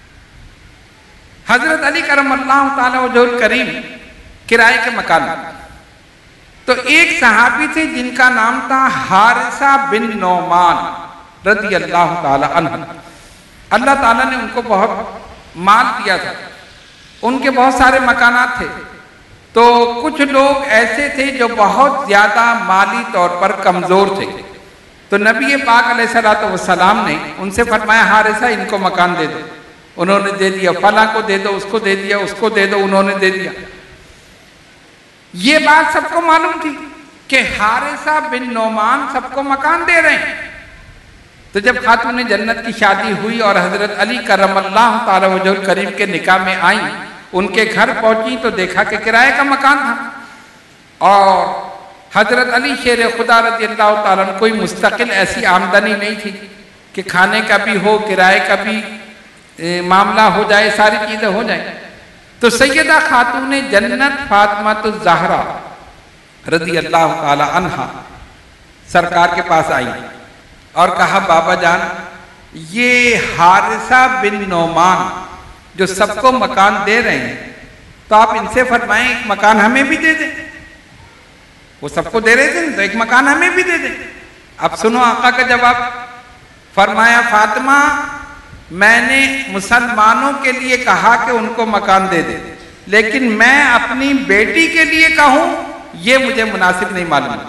حضرت علی کرم اللہ تعالی وجہ الکریم کرائے کے مکان میں، تو ایک صحابی تھے جن کا نام تھا حارثہ بن نعمان رضی اللہ تعالی عنہ۔ اللہ تعالیٰ نے ان کو بہت مال دیا تھا، ان کے بہت سارے مکانات تھے، تو کچھ لوگ ایسے تھے جو بہت زیادہ مالی طور پر کمزور تھے، تو نبی پاک علیہ السلام نے ان سے فرمایا حارثہ ان کو مکان دے دو، انہوں نے دے دیا، فلاں کو دے دو، اس کو دے دیا، اس کو دے دو، انہوں نے دے دیا۔ یہ بات سب کو معلوم تھی کہ حارثہ بن نعمان سب کو مکان دے رہے ہیں۔ تو جب خاتون جنت کی شادی ہوئی اور حضرت علی کرم اللہ تعالی وجہ الکریم کے نکاح میں آئیں، ان کے گھر پہنچی تو دیکھا کہ کرائے کا مکان تھا، اور حضرت علی شیر خدا رضی اللہ تعالیٰ عنہ کوئی مستقل ایسی آمدنی نہیں تھی کہ کھانے کا بھی ہو، کرائے کا بھی معاملہ ہو جائے، ساری چیزیں ہو جائیں۔ تو سیدہ خاتون جنت فاطمہ الزہرا رضی اللہ تعالی عنہ سرکار کے پاس آئی اور کہا بابا جان، یہ حارثہ بن نعمان جو سب کو مکان دے رہے ہیں، تو آپ ان سے فرمائیں ایک مکان ہمیں بھی دے دیں۔ وہ سب کو دے رہے تھے تو ایک مکان ہمیں بھی دے دیں۔ اب سنو آقا کا جواب، فرمایا فاطمہ میں نے مسلمانوں کے لیے کہا کہ ان کو مکان دے دے، لیکن میں اپنی بیٹی کے لیے کہوں یہ مجھے مناسب نہیں معلوم۔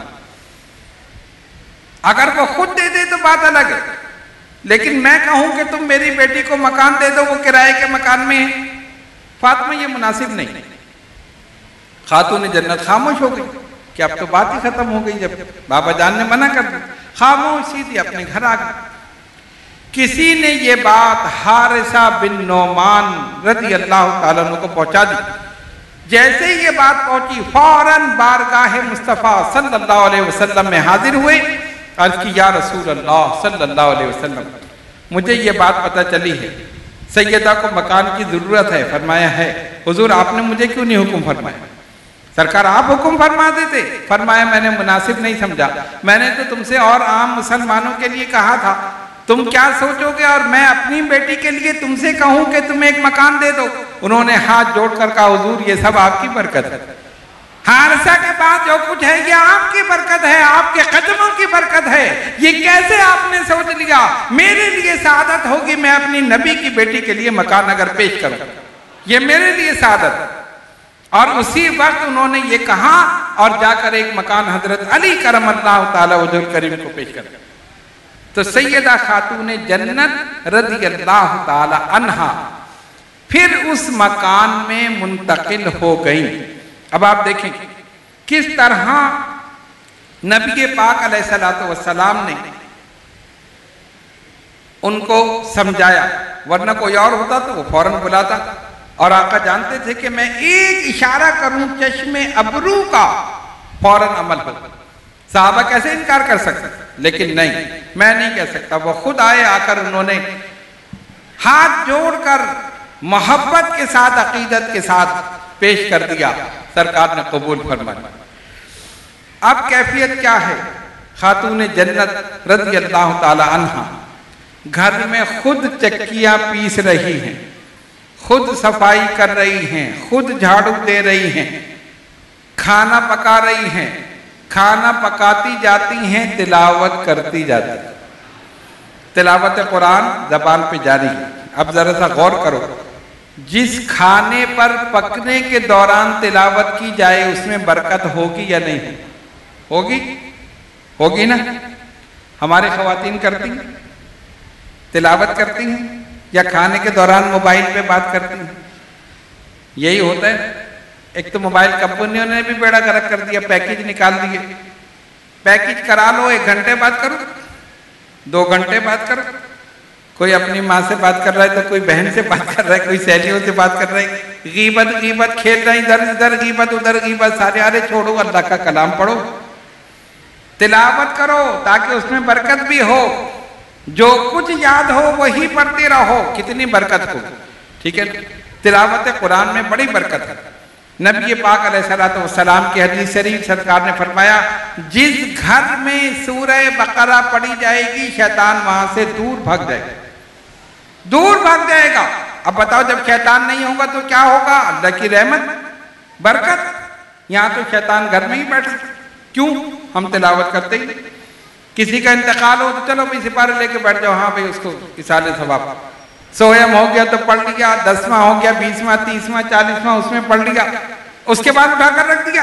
اگر وہ خود دے دے تو بات الگ ہے، لیکن میں کہوں کہ تم میری بیٹی کو مکان دے دو، وہ کرائے کے مکان میں ہے، فاطمہ یہ مناسب نہیں۔ خاتون جنت خاموش ہو گئی کہ اب تو بات ہی ختم ہو گئی، جب بابا جان نے منع کر دی، خاموش سیدھی اپنے گھر آ گئی۔ کسی نے یہ بات حارثہ بن نعمان رضی اللہ تعالیٰ عنہ کو پہنچا دی۔ جیسے ہی یہ بات پہنچی فوراً بارگاہ مصطفیٰ صلی اللہ علیہ وسلم میں حاضر ہوئے، عرض کی یا رسول اللہ صلی اللہ علیہ وسلم، مجھے یہ بات پتہ چلی ہے سیدہ کو مکان کی ضرورت ہے۔ فرمایا ہے۔ حضور آپ نے مجھے کیوں نہیں حکم فرمایا؟ سرکار آپ حکم فرما دیتے۔ فرمایا میں نے مناسب نہیں سمجھا، میں نے تو تم سے اور عام مسلمانوں کے لیے کہا تھا، تم کیا سوچو گے اور میں اپنی بیٹی کے لیے تم سے کہوں کہ تم ایک مکان دے دو؟ انہوں نے ہاتھ جوڑ کر کہا حضور یہ سب آپ کی برکت ہے، حارثہ کے بعد جو کچھ ہے یہ آپ کی برکت ہے، آپ کے قدموں کی برکت ہے، یہ کیسے آپ نے سوچ لیا؟ میرے لیے سعادت ہوگی میں اپنی نبی کی بیٹی کے لیے مکان اگر پیش کروں، یہ میرے لیے سعادت ہے۔ اور اسی وقت انہوں نے یہ کہا اور جا کر ایک مکان حضرت علی کرم اللہ تعالی وجہ الکریم کو پیش کر دیا۔ تو سیدہ خاتون جنت رضی اللہ تعالی عنہا پھر اس مکان میں منتقل ہو گئیں۔ اب آپ دیکھیں کس طرح نبی پاک علیہ السلام نے ان کو سمجھایا، ورنہ کوئی اور ہوتا تو وہ فوراً بلاتا، اور آقا جانتے تھے کہ میں ایک اشارہ کروں چشم ابرو کا فوراً عمل ہو۔ صحابہ کیسے انکار کر سکتے؟ لیکن نہیں، میں نہیں کہہ سکتا، وہ خود آئے، آ کر انہوں نے ہاتھ جوڑ کر محبت کے ساتھ عقیدت کے ساتھ پیش کر دیا، سرکار نے قبول فرمایا۔ اب کیفیت کیا ہے؟ خاتون جنت رضی اللہ تعالی عنہ گھر میں خود چکیاں پیس رہی ہیں، خود صفائی کر رہی ہیں، خود جھاڑو دے رہی ہیں، کھانا پکا رہی ہیں، کھانا پکاتی جاتی ہیں، تلاوت کرتی جاتی ہیں۔ تلاوت قرآن زبان پہ جاری ہے۔ اب ذرا سا غور کرو، جس کھانے پر پکنے کے دوران تلاوت کی جائے اس میں برکت ہوگی یا نہیں ہوگی؟ ہوگی نا؟ ہمارے خواتین کرتی ہیں، تلاوت کرتی ہیں یا کھانے کے دوران موبائل پہ بات کرتی ہیں؟ یہی ہوتا ہے۔ ایک تو موبائل کمپنیوں نے بھی بیڑا گرک کر دیا، پیکیج نکال دیے، پیکیج کرا لو، ایک گھنٹے بات کرو، دو گھنٹے بات کرو، کوئی اپنی ماں سے بات کر رہا ہے تو کوئی بہن سے بات کر رہا ہے، کوئی سہیلیوں سے بات کر رہا ہے، غیبت غیبت کھیل رہے ہیں، ادھر ادھر غیبت ادھر غیبت، سارے آرے چھوڑو، اللہ کا کلام پڑھو، تلاوت کرو تاکہ اس میں برکت بھی ہو، جو کچھ یاد ہو وہی پڑھتے رہو، کتنی برکت ہو۔ ٹھیک ہے، تلاوت قرآن میں بڑی برکت ہے۔ نبی پاک علیہ السلام کی حدیث شریف سرکار نے فرمایا جس گھر میں سورہ بقرہ پڑھی جائے گی شیطان وہاں سے دور بھاگ جائے گا، دور بھاگ جائے گا۔ اب بتاؤ جب شیطان نہیں ہوگا تو کیا ہوگا؟ اللہ کی رحمت، برکت۔ یہاں تو شیطان گھر میں ہی بیٹھا، کیوں؟ ہم تلاوت کرتے ہی۔ کسی کا انتقال ہو تو چلو بھی سپارے لے کے بیٹھ جاؤ، ہاں بھائی اس کو اصالے ثواب، سوہم ہو گیا تو پڑھ لیا، دسواں ہو گیا، بیسواں، تیسواں، چالیسواں اس میں پڑھ لیا، اس کے بعد اٹھا کر رکھ دیا۔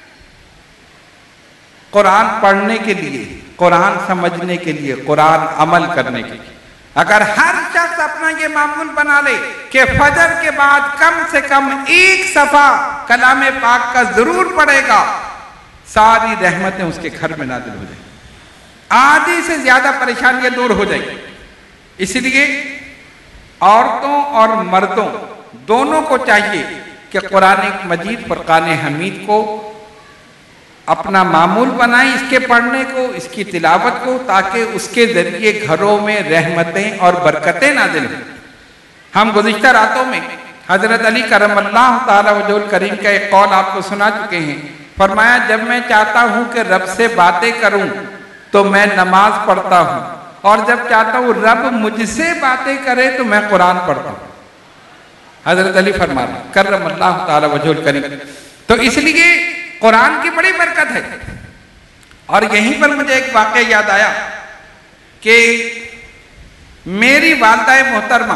قرآن پڑھنے کے لیے، قرآن سمجھنے کے لیے، قرآن عمل کرنے کے لیے اگر ہر شخص اپنا یہ معمول بنا لے کہ فجر کے بعد کم سے کم ایک صفحہ کلام پاک کا ضرور پڑھے گا، ساری رحمتیں اس کے گھر میں نازل ہو جائیں، آدھی سے زیادہ پریشانیاں دور ہو جائیں۔ اس لیے عورتوں اور مردوں دونوں کو چاہیے کہ قرآن مجید فرقان حمید کو اپنا معمول بنائیں، اس کے پڑھنے کو، اس کی تلاوت کو، تاکہ اس کے ذریعے گھروں میں رحمتیں اور برکتیں نازل ہوں۔ ہم گزشتہ راتوں میں حضرت علی کرم اللہ تعالی وجہ الکریم کا ایک قول آپ کو سنا چکے ہیں۔ فرمایا جب میں چاہتا ہوں کہ رب سے باتیں کروں تو میں نماز پڑھتا ہوں، اور جب چاہتا ہوں رب مجھ سے باتیں کرے تو میں قرآن پڑھتا ہوں۔ حضرت علی فرما رہا کرم اللہ تعالی وجہ الکریم۔ تو اس لیے قرآن کی بڑی برکت ہے۔ اور یہیں پر مجھے ایک واقعہ یاد آیا کہ میری والدہ محترمہ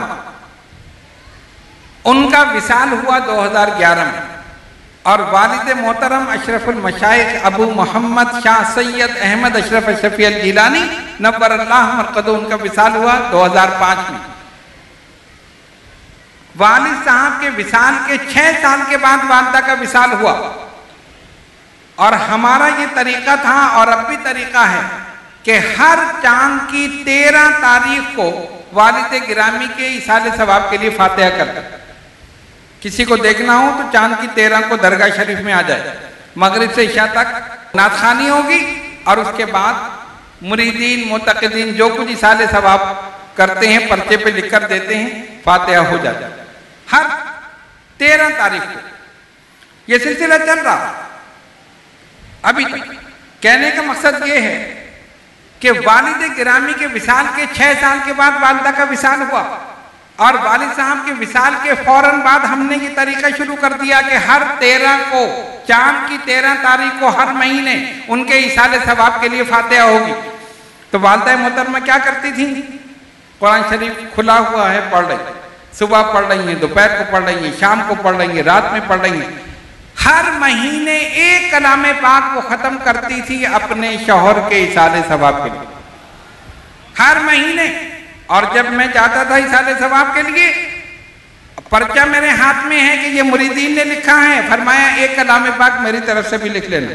ان کا وصال ہوا دو ہزار گیارہ میں، اور والد محترم اشرف المشائخ ابو محمد شاہ سید احمد اشرف اشرفی الجیلانی نور اللہ مرقدہ ان کا وصال ہوا دو ہزار پانچ میں۔ والد صاحب کے وصال کے چھ سال کے بعد والدہ کا وصال ہوا، اور ہمارا یہ طریقہ تھا اور اب بھی طریقہ ہے کہ ہر چاند کی تیرہ تاریخ کو والد گرامی کے ایصال ثواب کے لیے فاتحہ کرتا۔ کسی کو دیکھنا ہو تو چاند کی تیرہ کو درگاہ شریف میں آ جائے، مغرب سے عشاء تک نعت خوانی ہوگی، اور اس کے بعد مریدین معتقدین جو کچھ ایصال ثواب کرتے ہیں پرچے پہ لکھ کر دیتے ہیں، فاتحہ ہو جاتا ہے ہر تیرہ تاریخ کو۔ یہ سلسلہ چل رہا ابھی تک۔ کہنے کا مقصد یہ ہے کہ والد گرامی کے وصال کے چھ سال کے بعد والدہ کا وصال ہوا، اور والد صاحب کے وصال کے فوراً بعد ہم نے یہ طریقہ شروع کر دیا کہ ہر تیرہ کو، چاند کی تیرہ تاریخ کو ہر مہینے ان کے ایصال ثواب کے لیے فاتحہ ہوگی۔ تو والدہ محترمہ کیا کرتی تھیں؟ قرآن شریف کھلا ہوا ہے، پڑھ رہی ہیں، صبح پڑھ رہی ہیں، دوپہر کو پڑھ رہی ہیں، شام کو پڑھ رہی ہیں، رات میں پڑھ رہی ہیں۔ ہر مہینے ایک کلام پاک وہ ختم کرتی تھی اپنے شوہر کے ایصال ثواب کے لیے، ہر مہینے۔ اور جب میں جاتا تھا ایصال ثواب کے لیے، پرچہ میرے ہاتھ میں ہے کہ یہ مریدین نے لکھا ہے، فرمایا ایک کلام پاک میری طرف سے بھی لکھ لینا،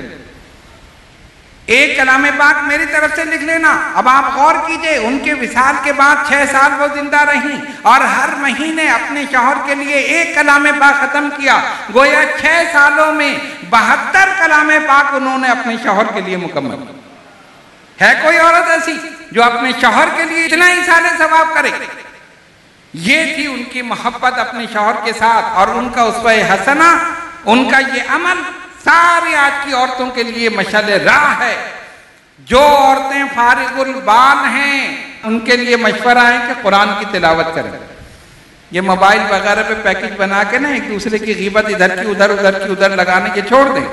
ایک کلام پاک میری طرف سے لکھ لینا۔ اب آپ غور کیجئے، ان کے وصال کے بعد چھ سال وہ زندہ رہیں، اور ہر مہینے اپنے شوہر کے لیے ایک کلام پاک ختم کیا۔ گویا چھ سالوں میں بہتر کلام پاک انہوں نے اپنے شوہر کے لیے مکمل کیا۔ ہے کوئی عورت ایسی جو اپنے شوہر کے لیے اتنا ایصال ثواب کرے؟ یہ تھی ان کی محبت اپنے شوہر کے ساتھ، اور ان کا اسوہ حسنہ، ان کا یہ عمل ساری آج کی عورتوں کے لیے مشعل راہ ہے۔ جو عورتیں فارغ البال ہیں ان کے لیے مشورہ ہے کہ قرآن کی تلاوت کریں۔ یہ موبائل وغیرہ پہ پیکج بنا کے نا ایک دوسرے کی غیبت ادھر کی ادھر ادھر کی ادھر لگانے کے چھوڑ دیں۔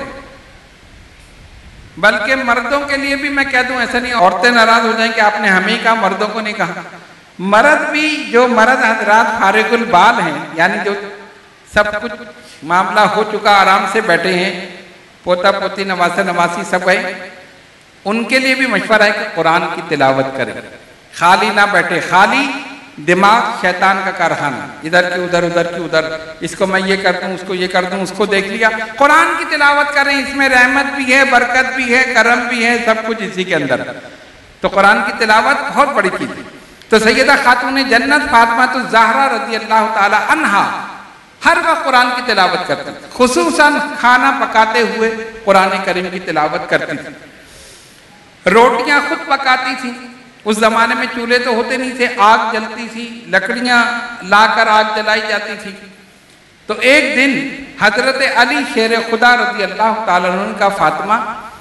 بلکہ مردوں کے لیے بھی میں کہہ دوں، ایسا نہیں عورتیں ناراض ہو جائیں کہ آپ نے ہمیں ہی کہا، مردوں کو نہیں کہا۔ مرد بھی، جو مرد حضرات فارغ البال ہیں، یعنی جو سب کچھ معاملہ ہو چکا، آرام سے بیٹھے ہیں، پوتا پوتی نواسا نواسی سب ہے، ان کے لیے بھی مشورہ ہے کہ قرآن کی تلاوت کریں، خالی نہ بیٹھے۔ خالی دماغ شیطان کا کارخانہ، ادھر کی ادھر ادھر کی ادھر، اس کو میں یہ کر دوں، اس کو یہ کر دوں، اس کو دیکھ لیا۔ قرآن کی تلاوت کریں، اس میں رحمت بھی ہے، برکت بھی ہے، کرم بھی ہے، سب کچھ اسی کے اندر۔ تو قرآن کی تلاوت بہت بڑی چیز ہے۔ تو سیدہ خاتون جنت فاطمہ الزہرا رضی اللہ تعالی عنہا ہر وقت قرآن کی تلاوت کرتی تھی، خصوصاً کھانا پکاتے ہوئے قرآن کریم کی تلاوت کرتی تھی۔ روٹیاں خود پکاتی تھی، اس زمانے میں چولہے تو ہوتے نہیں تھے، آگ جلتی تھی، لکڑیاں لا کر آگ جلائی جاتی تھی۔ تو ایک دن حضرت علی شیر خدا رضی اللہ تعالیٰ عنہ کا فاطمہ،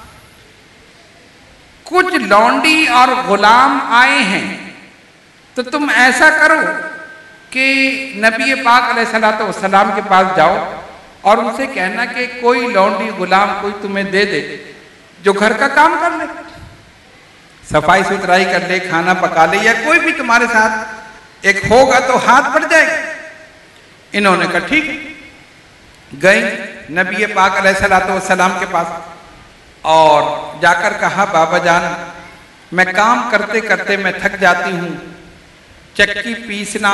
کچھ لونڈی اور غلام آئے ہیں، تو تم ایسا کرو کہ نبی پاک علیہ السلام کے پاس جاؤ اور ان سے کہنا کہ کوئی لونڈی غلام کوئی تمہیں دے دے جو گھر کا کام کر لے، صفائی ستھرائی کر لے، کھانا پکا لے، یا کوئی بھی تمہارے ساتھ ایک ہوگا تو ہاتھ بڑھ جائے گا۔ انہوں نے کہا ٹھیک، گئے نبی پاک علیہ السلام کے پاس اور جا کر کہا بابا جان میں کام کرتے کرتے میں تھک جاتی ہوں، چکی پیسنا،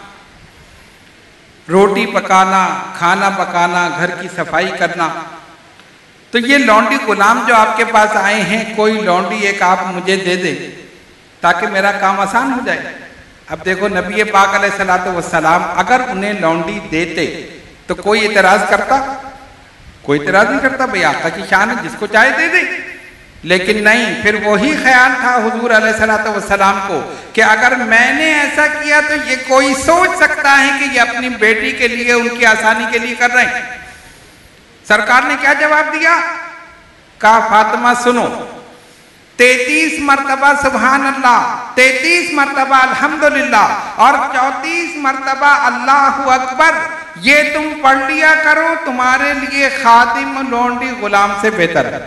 روٹی پکانا، کھانا پکانا، گھر کی صفائی کرنا، تو یہ لونڈی غلام جو آپ کے پاس آئے ہیں کوئی لونڈی ایک آپ مجھے دے دے تاکہ میرا کام آسان ہو جائے۔ اب دیکھو نبی پاک علیہ السلام اگر انہیں لونڈی دیتے تو کوئی اعتراض کرتا؟ کوئی اعتراض نہیں کرتا، بھئی آقا کی شان ہے، جس کو چاہے دے دے۔ لیکن نہیں، پھر وہی خیال تھا حضور علیہ السلام کو کہ اگر میں نے ایسا کیا تو یہ کوئی سوچ سکتا ہے کہ یہ اپنی بیٹی کے لیے، ان کی آسانی کے لیے کر رہے ہیں۔ سرکار نے کیا جواب دیا؟ کہا فاطمہ سنو، تینتیس مرتبہ سبحان اللہ، تینتیس مرتبہ الحمدللہ اور چونتیس مرتبہ اللہ اکبر، یہ تم پڑھ لیا کرو، تمہارے لیے خادم لونڈی غلام سے بہتر ہے۔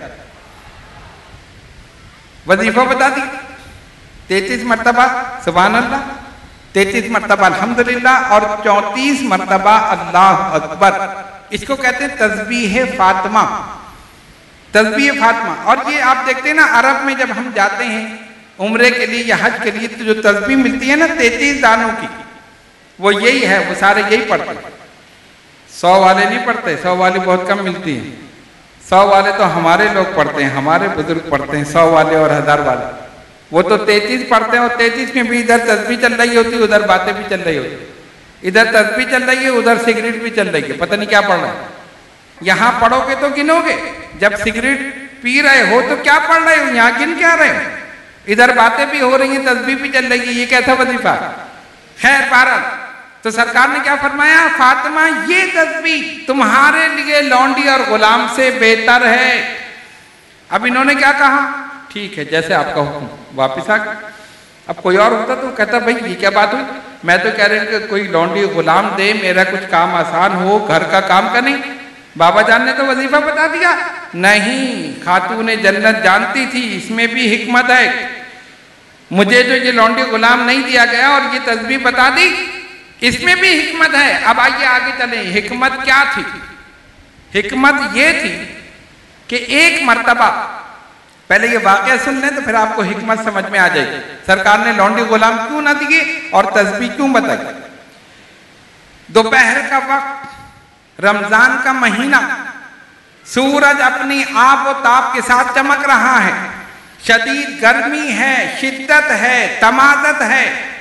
وظیفہ بتا دی، تینتیس مرتبہ سبحان اللہ، तैंतीस मरतबा अल्हम्दुलिल्लाह और चौंतीस मरतबा अल्लाह अकबर। इसको कहते हैं तस्बीह फातिमा, तस्बीह फातिमा। और ये आप देखते हैं ना, अरब में जब हम जाते हैं उम्रे के लिए या हज के लिए, तो जो तस्बीह मिलती है ना तैंतीस दानों की, वो यही है, वो सारे यही पढ़ते हैं। सौ वाले नहीं पढ़ते, सौ वाली बहुत कम मिलती है। सौ वाले तो हमारे लोग पढ़ते हैं, हमारे बुजुर्ग पढ़ते हैं, सौ वाले और हजार वाले। वो तो तैंतीस पढ़ते हैं और तैंतीस में भी इधर तस्बीह चल रही होती है, उधर बातें भी चल रही होती। इधर तस्बीह चल रही है, उधर सिगरेट भी चल रही है, पता नहीं क्या पढ़ रहे हैं। यहाँ पढ़ोगे तो गिनोगे, जब सिगरेट पी रहे हो तो क्या पढ़ रहे हो, यहाँ गिन क्या रहे हो। इधर बातें भी हो रही हैं, तस्बीह भी चल रही है, ये कैसा वजीफा। खैर बहरहाल, तो सरकार ने क्या फरमाया, फातिमा ये तस्बीह तुम्हारे लिए लौंडी और गुलाम से बेहतर है। अब इन्होंने क्या कहा, ठीक है जैसे आपका हुक्म, वापिस आ गए। अब कोई और होता तो कहता भाई ये क्या बात हुई, मैं तो कह रही हूँ कि कोई लौंडी गुलाम दे, मेरा कुछ काम आसान हो, घर का काम का नहीं। बाबा जान ने तो वजीफा बता दिया। नहीं, खातून जन्नत जानती थी इसमें भी हिकमत है। मुझे जो ये लौंडी गुलाम नहीं दिया गया और ये तस्बीह बता दी, इसमें भी हिकमत है। अब आइए आगे चलें, हिकमत क्या थी। हिकमत ये थी कि एक मर्तबा, पहले ये वाकया सुन लें तो फिर आपको हिकमत समझ में आ जाएगी। सरकार ने लौंडी गुलाम क्यों ना दिए और तस्बीह क्यों बताई। दोपहर का वक्त, रमजान का महीना, सूरज अपनी आब और ताप के साथ चमक रहा है, शदीद गर्मी है, शिद्दत है, तमादत है।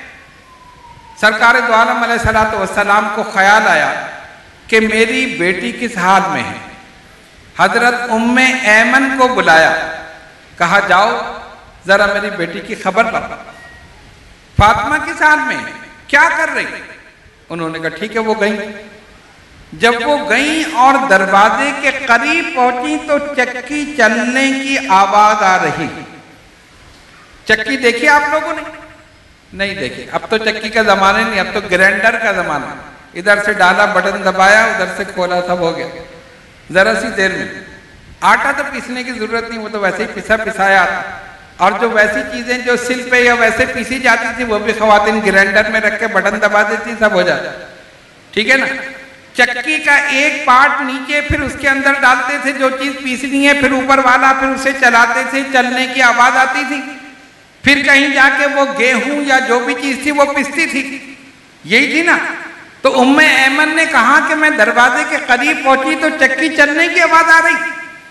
सरकार दो आलम अलैहिस्सलातु वस्सलाम को ख्याल आया कि मेरी बेटी किस हाल में है। हजरत उम्मे ऐमन को बुलाया, कहा जाओ जरा मेरी बेटी की खबर लो, फातिमा किस हाल में, क्या कर रही। उन्होंने कहा ठीक है, वो गई। जब वो गई और दरवाजे के करीब पहुंची तो चक्की चलने की आवाज आ रही। चक्की देखी आप लोगों ने? नहीं देखी। अब तो चक्की का जमाना नहीं, अब तो ग्राइंडर का जमाना। इधर से डाला, बटन दबाया, उधर से खोला, सब हो गया जरा सी देर में। आटा तो पीसने की जरूरत नहीं, वो तो वैसे ही पिसा पिसाया आता। और जो वैसी चीजें जो सिल पे या वैसे पीसी जाती थी, वो भी खवातीन ग्राइंडर में रख के बटन दबा देती, सब हो जाता। ठीक है ना। चक्की का एक पार्ट नीचे, फिर उसके अंदर डालते थे जो चीज पीसनी है, फिर ऊपर वाला, फिर उसे चलाते थे, चलने की आवाज आती थी। फिर कहीं जाके वो गेहूं या जो भी चीज थी वो पिसती थी, यही थी ना। तो उम्मे ऐमन ने कहा कि मैं दरवाजे के करीब पहुंची तो चक्की चलने की आवाज आ रही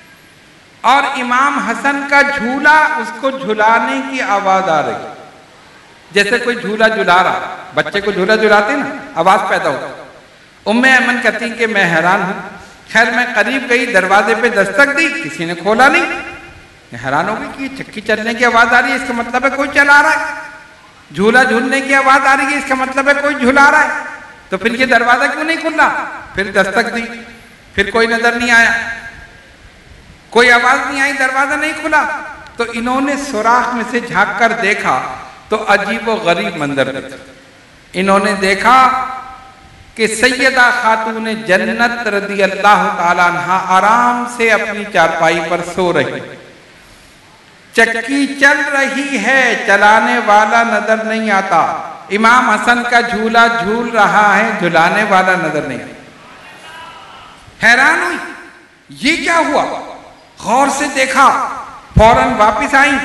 और इमाम हसन का झूला, उसको झुलाने की आवाज आ रही, जैसे कोई झूला झुला रहा। बच्चे को झूला झुलाते ना, आवाज पैदा हो। उम्मे ऐमन कहती कि मैं हैरान हूं। खैर मैं करीब गई, दरवाजे पे दस्तक दी, किसी ने खोला नहीं। हैरान हो गई कि चक्की चलने की आवाज आ रही है, इसका मतलब है कोई चला रहा है। झूला झूलने की आवाज आ रही है, इसका मतलब है कोई झूला रहा है। तो फिर ये दरवाजा क्यों नहीं खुला। फिर दस्तक दी, फिर कोई नजर नहीं आया, कोई आवाज नहीं आई, दरवाजा नहीं खुला। तो इन्होंने सुराख में से झांक कर देखा तो अजीब व गरीब मंजर देखा। इन्होंने देखा कि सैयदा खातून जन्नत रदी अल्लाह ताला अन्हा आराम से अपनी चारपाई पर सो रही। चक्की चल रही है, चलाने वाला नजर नहीं आता। इमाम हसन का झूला झूल रहा है, झुलाने वाला नजर नहीं आता। हैरान हुई, ये क्या हुआ। गौर से देखा, फौरन वापिस आई।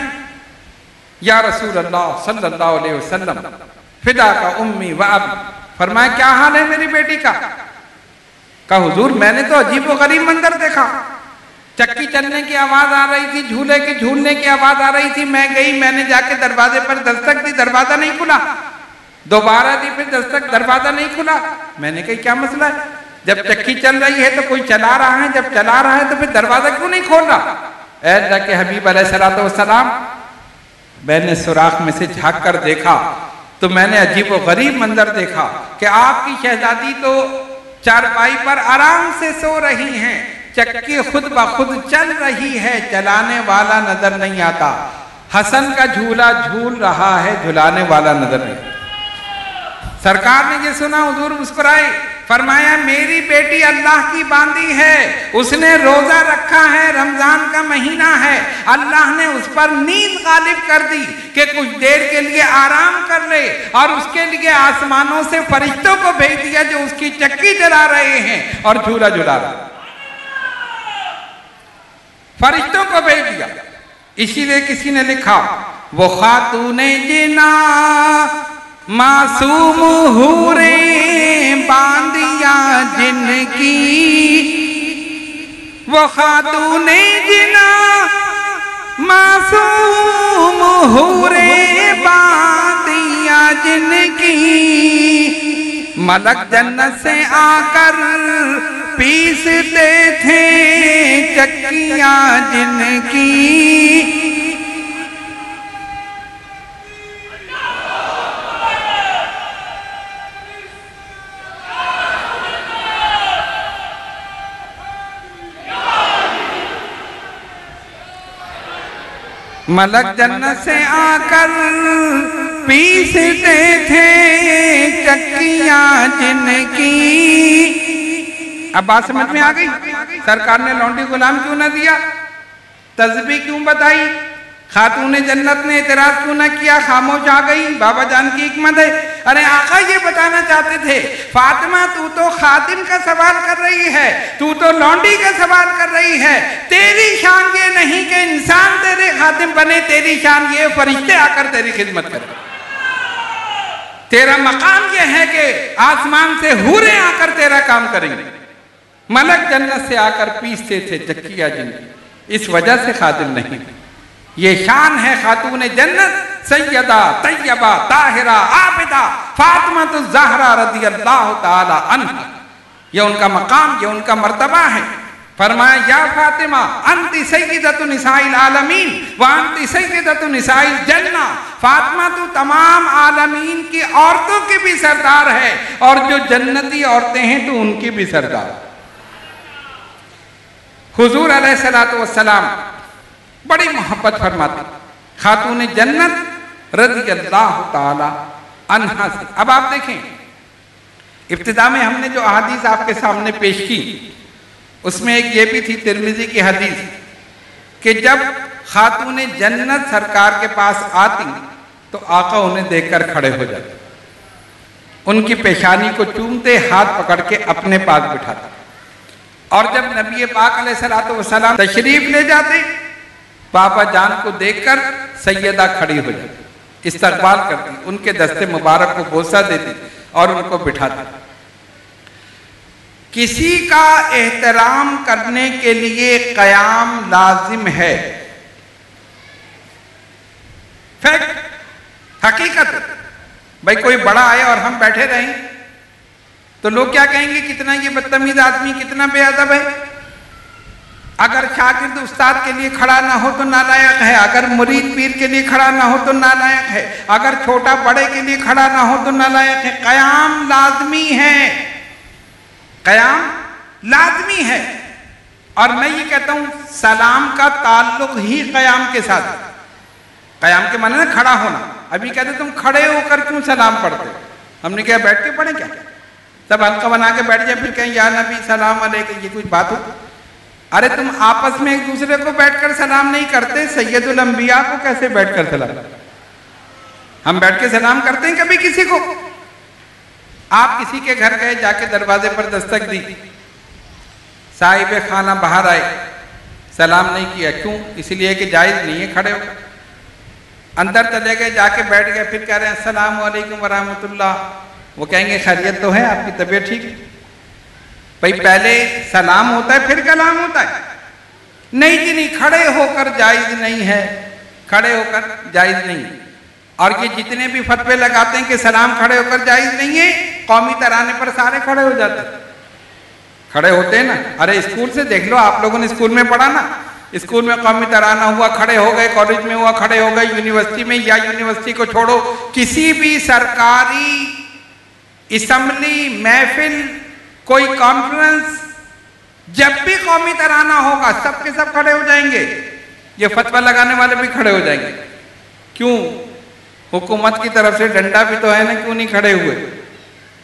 या रसूल अल्लाह सल्लल्लाहु अलैहि वसल्लम, फिदा का उम्मी व अबी, फरमाया क्या हाल है मेरी बेटी का। कहा हुजूर मैंने तो अजीब व गरीब मंजर देखा। चक्की चलने की आवाज आ रही थी, झूले की झूलने की आवाज आ रही थी। मैं गई, मैंने जाके दरवाजे पर दस्तक दी, दरवाजा नहीं खुला। दोबारा दी, फिर दस्तक, दरवाजा नहीं खुला। मैंने कहा क्या मसला है, जब चक्की चल रही है तो कोई चला रहा है, जब चला रहा है तो फिर दरवाजा क्यों नहीं खोल रहा। ऐ अल्लाह के हबीब अलैहिस्सलातु वस्सलाम, मैंने सुराख में से झांक कर देखा तो मैंने अजीब व गरीब मंजर देखा कि आपकी शहजादी तो चारपाई पर आराम से सो रही हैं, चक्की खुद ब खुद चल रही है, चलाने वाला नजर नहीं आता। हसन का झूला झूल रहा है, झुलाने वाला नजर नहीं। सरकार ने ये सुना, हुजूर मुस्कुराए, فرمایا میری بیٹی اللہ کی باندی ہے، اس نے روزہ رکھا ہے، رمضان کا مہینہ ہے، اللہ نے اس پر نیند غالب کر دی کہ کچھ دیر کے لیے آرام کر لے، اور اس کے لیے آسمانوں سے فرشتوں کو بھیج دیا جو اس کی چکی چلا رہے ہیں اور جھولا جھلا رہے ہیں، فرشتوں کو بھیج دیا۔ اسی لیے کسی نے لکھا وہ خاتون جنا معصوم حوریں باندیا جن کی، وہ خاتون جنا معصوم حوریں باندیا جن کی، ملک جنت سے آ کر پیستے تھے چکیاں جن کی، ملک جنت سے آ کر پیستے تھے چکیاں جن کی۔ اب بات سمجھ میں آ گئی؟ سرکار نے لونڈی غلام کیوں نہ دیا؟ تسبیح کیوں بتائی؟ خاتون جنت نے اعتراض کیوں نہ کیا؟ خاموش آ گئی؟ بابا جان کی حکمت ہے۔ ارے آقا یہ بتانا چاہتے تھے فاطمہ تو تو خادم کا سوال کر رہی ہے، تو تو لونڈی کا سوال کر رہی ہے، تیری شان یہ نہیں کہ انسان تیرے خادم بنے، تیری شان یہ فرشتے آ کر تیری خدمت کریں، تیرا مقام یہ ہے کہ آسمان سے حوریں آ کر تیرا کام کریں گے۔ ملک جنت سے آ کر پیستے تھے چکیا جن کی، اس وجہ سے خادم نہیں۔ یہ شان ہے خاتون جنت سیدہ طیبہ طاہرہ عابدہ فاطمہ الزہرا رضی اللہ تعالی عنہ، یہ ان کا مقام، یہ ان کا مرتبہ ہے۔ فرمایا یا فاطمہ انت سیدۃ نساء العالمین وانت سیدۃ نساء الجنہ، فاطمہ تو تمام عالمین کی عورتوں کی بھی سردار ہے، اور جو جنتی عورتیں ہیں تو ان کی بھی سردار۔ حضور علیہ السلام بڑی محبت فرماتے خاتون جنت رضی اللہ تعالی عنہا سے۔ اب آپ دیکھیں ابتدا میں ہم نے جو احادیث آپ کے سامنے پیش کی اس میں ایک یہ بھی تھی ترمذی کی حدیث کہ جب خاتون جنت سرکار کے پاس آتی تو آقا انہیں دیکھ کر کھڑے ہو جاتے، ان کی پیشانی کو چومتے، ہاتھ پکڑ کے اپنے پاس بٹھاتے، اور جب نبی پاک علیہ السلام تشریف لے جاتے بابا جان کو دیکھ کر سیدہ کھڑی ہو جاتی، استقبال کرتی، ان کے دستے مبارک کو بوسہ دیتی اور ان کو بٹھاتی۔ کسی کا احترام کرنے کے لیے قیام لازم ہے، فیکٹ، حقیقت۔ بھائی کوئی بڑا آئے اور ہم بیٹھے رہیں تو لوگ کیا کہیں گے؟ کتنا یہ بدتمیز آدمی، کتنا بے ادب ہے۔ اگر شاگرد استاد کے لیے کھڑا نہ ہو تو نالائق ہے، اگر مرید پیر کے لیے کھڑا نہ ہو تو نالائق ہے، اگر چھوٹا بڑے کے لیے کھڑا نہ ہو تو نالائق ہے۔ قیام لازمی ہے، قیام لازمی ہے۔ اور میں یہ کہتا ہوں سلام کا تعلق ہی قیام کے ساتھ ہے۔ قیام کے معنی نا کھڑا ہونا۔ ابھی کہتے تم کھڑے ہو کر کیوں سلام پڑھتے؟ ہم نے کہا بیٹھ کے پڑھیں کیا؟ تب حلقہ بنا کے بیٹھ جائے پھر کہیں یا نبی سلام علیکم، یہ کچھ بات ہو؟ ارے تم آپس میں ایک دوسرے کو بیٹھ کر سلام نہیں کرتے، سید الانبیاء کو کیسے بیٹھ کر سلام؟ ہم بیٹھ کے سلام کرتے ہیں کبھی کسی کو؟ آپ کسی کے گھر گئے، جا کے دروازے پر دستک دی، صاحب خانہ باہر آئے، سلام نہیں کیا، کیوں؟ اس لیے کہ جائز نہیں ہے کھڑے ہو۔ اندر چلے گئے، جا کے بیٹھ گئے، پھر کہہ رہے ہیں السلام علیکم ورحمۃ اللہ، وہ کہیں گے خیریت تو ہے، آپ کی طبیعت ٹھیک ہے؟ بھئی پہلے سلام ہوتا ہے پھر کلام ہوتا ہے؟ نہیں جی نہیں، کھڑے ہو کر جائز نہیں ہے، کھڑے ہو کر جائز نہیں ہے۔ اور یہ جتنے بھی فتوے لگاتے ہیں کہ سلام کھڑے ہو کر جائز نہیں ہے، قومی ترانے پر سارے کھڑے ہو جاتے ہیں، کھڑے ہوتے ہیں نا۔ ارے اسکول سے دیکھ لو، آپ لوگوں نے اسکول میں پڑھا نا، اسکول میں قومی ترانہ ہوا کھڑے ہو گئے، کالج میں ہوا کھڑے ہو گئے، یونیورسٹی میں، یا یونیورسٹی کو چھوڑو کسی بھی سرکاری اسمبلی، محفل، کوئی کانفرنس، جب بھی قومی ترانہ ہوگا سب کے سب کھڑے ہو جائیں گے۔ یہ فتویٰ لگانے والے بھی کھڑے ہو جائیں گے۔ کیوں؟ حکومت کی طرف سے ڈنڈا بھی تو ہے نا، کیوں نہیں کھڑے ہوئے؟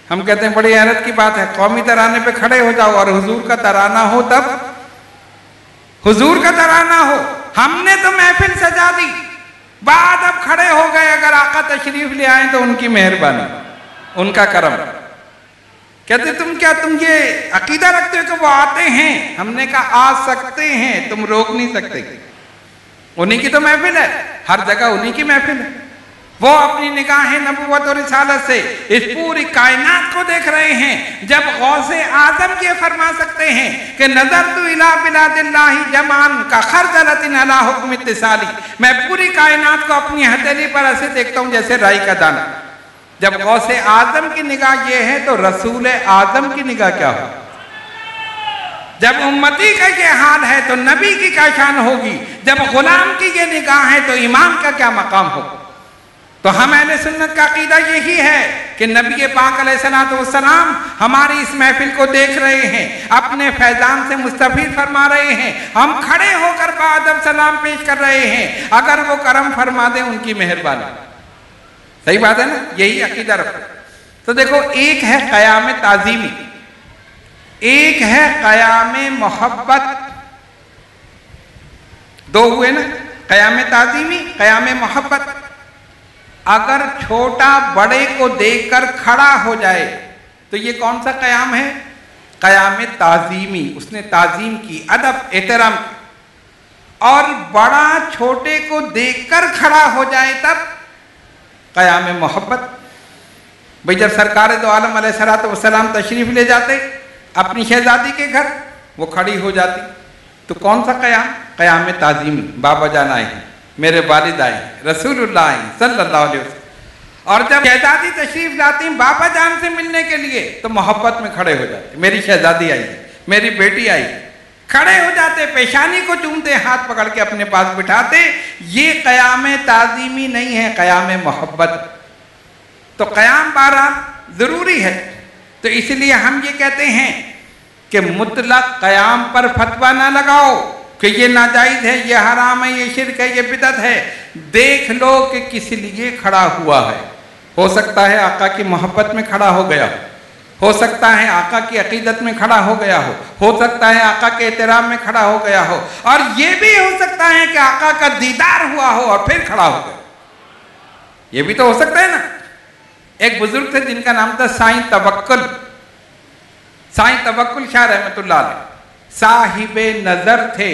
ہم کہتے ہیں بڑی حیرت کی بات ہے، قومی ترانے پہ کھڑے ہو جاؤ اور حضور کا ترانہ ہو، تب حضور کا ترانہ ہو۔ ہم نے تو محفل سجا دی، بعد اب کھڑے ہو گئے، اگر آقا تشریف لے آئیں تو ان کی مہربانی، ان کا کرم۔ کہتے تم کیا تم یہ عقیدہ رکھتے ہو کہ وہ آتے ہیں؟ ہم نے کہا آ سکتے ہیں، تم روک نہیں سکتے، انہی کی تو محفل ہے، ہر جگہ انہی کی محفل ہے۔ وہ اپنی نگاہ نبوت اور رسالت سے اس پوری کائنات کو دیکھ رہے ہیں۔ جب غوث اعظم یہ فرما سکتے ہیں کہ نظرت الی بلاد اللہ جمعاً کخردلۃ علی حکم اتصالی، میں پوری کائنات کو اپنی ہتھیلی پر ایسے دیکھتا ہوں جیسے رائی کا دانہ۔ جب غوث اعظم کی نگاہ یہ ہے تو رسول اعظم کی نگاہ کیا ہو؟ جب امتی کا یہ حال ہے تو نبی کی کیا شان ہوگی؟ جب غلام کی یہ نگاہ ہے تو امام کا کیا مقام ہوگا؟ تو ہم اہل سنت کا عقیدہ یہی ہے کہ نبی پاک علیہ السلام ہماری اس محفل کو دیکھ رہے ہیں، اپنے فیضان سے مستفید فرما رہے ہیں، ہم کھڑے ہو کر بادب سلام پیش کر رہے ہیں، اگر وہ کرم فرما دیں ان کی مہربانی۔ صحیح بات ہے نا؟ یہی عقیدہ رکھو۔ تو دیکھو، ایک ہے قیام تعظیمی، ایک ہے قیام محبت، دو ہوئے نا، قیام تعظیمی، قیام محبت۔ اگر چھوٹا بڑے کو دیکھ کر کھڑا ہو جائے تو یہ کون سا قیام ہے؟ قیام تعظیمی، اس نے تعظیم کی، ادب احترام کی۔ اور بڑا چھوٹے کو دیکھ کر کھڑا ہو جائے تب قیام محبت۔ بھئی جب سرکار دو عالم علیہ السلام تشریف لے جاتے اپنی شہزادی کے گھر، وہ کھڑی ہو جاتی، تو کون سا قیام؟ قیام تعظیمی۔ بابا جان آئے ہیں، میرے والد آئے ہیں، رسول اللہ آئے ہیں صلی اللہ علیہ وسلم۔ اور جب شہزادی تشریف لاتی ہیں بابا جان سے ملنے کے لیے تو محبت میں کھڑے ہو جاتے، میری شہزادی آئی ہے، میری بیٹی آئی ہے، کھڑے ہو جاتے، پیشانی کو چومتے، ہاتھ پکڑ کے اپنے پاس بٹھاتے۔ یہ قیام تعظیمی نہیں ہے، قیام محبت۔ تو قیام بہرحال ضروری ہے، تو اس لیے ہم یہ کہتے ہیں کہ مطلق قیام پر فتویٰ نہ لگاؤ کہ یہ ناجائز ہے، یہ حرام ہے، یہ شرک ہے، یہ بدعت ہے۔ دیکھ لو کہ کس لیے کھڑا ہوا ہے۔ ہو سکتا ہے آقا کی محبت میں کھڑا ہو گیا ہو، ہو سکتا ہے آقا کی عقیدت میں کھڑا ہو گیا ہو، ہو سکتا ہے آقا کے احترام میں کھڑا ہو گیا ہو، اور یہ بھی ہو سکتا ہے کہ آقا کا دیدار ہوا ہو اور پھر کھڑا ہو گیا، یہ بھی تو ہو سکتا ہے نا۔ ایک بزرگ تھے جن کا نام تھا سائیں توکل، سائیں توکل شاہ رحمت اللہ علیہ، صاحب نظر تھے۔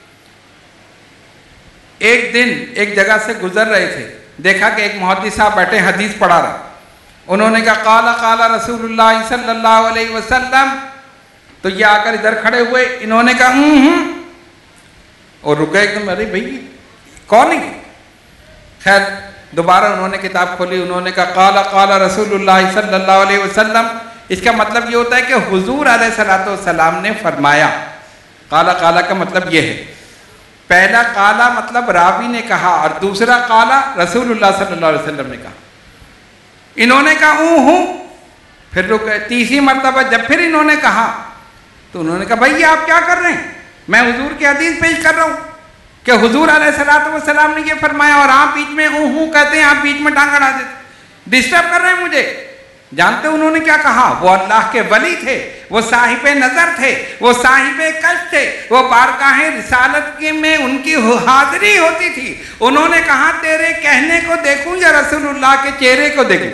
ایک دن ایک جگہ سے گزر رہے تھے، دیکھا کہ ایک محدث صاحب بیٹھے حدیث پڑھا رہا، انہوں نے کہا قال قال رسول اللہ صلی اللہ علیہ وسلم، تو یہ آ کر ادھر کھڑے ہوئے، انہوں نے کہا ہم ہم اور رک گئے ایک دم، ارے بھائی کون ہے؟ خیر دوبارہ انہوں نے کتاب کھولی، انہوں نے کہا قال قال رسول اللہ صلی اللہ علیہ وسلم۔ اس کا مطلب یہ ہوتا ہے کہ حضور علیہ الصلوۃ والسلام نے فرمایا۔ قال قال کا مطلب یہ ہے، پہلا قالا مطلب راوی نے کہا اور دوسرا قالا رسول اللہ صلی اللہ علیہ وسلم نے کہا۔ انہوں نے کہا اوں ہوں، پھر رک گئے، تیسری مرتبہ جب پھر انہوں نے کہا تو انہوں نے کہا بھائی آپ کیا کر رہے ہیں؟ میں حضور کی حدیث پیش کر رہا ہوں کہ حضور علیہ الصلوۃ والسلام نے یہ فرمایا اور آپ بیچ میں اوں ہوں کہتے ہیں، آپ بیچ میں ٹانگ اڑا دیتے، ڈسٹرب کر رہے ہیں مجھے۔ جانتے انہوں نے کیا کہا؟ وہ اللہ کے ولی تھے، وہ صاحب نظر تھے، وہ صاحب کشف تھے، وہ بارگاہ رسالت کے میں ان کی حاضری ہوتی تھی۔ انہوں نے کہا تیرے کہنے کو دیکھوں یا رسول اللہ کے چہرے کو دیکھوں؟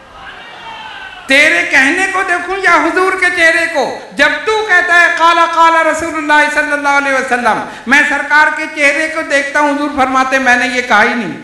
تیرے کہنے کو دیکھوں یا حضور کے چہرے کو؟ جب تو کہتا ہے قال قال رسول اللہ صلی اللہ علیہ وسلم، میں سرکار کے چہرے کو دیکھتا ہوں، حضور فرماتے میں نے یہ کہا ہی نہیں،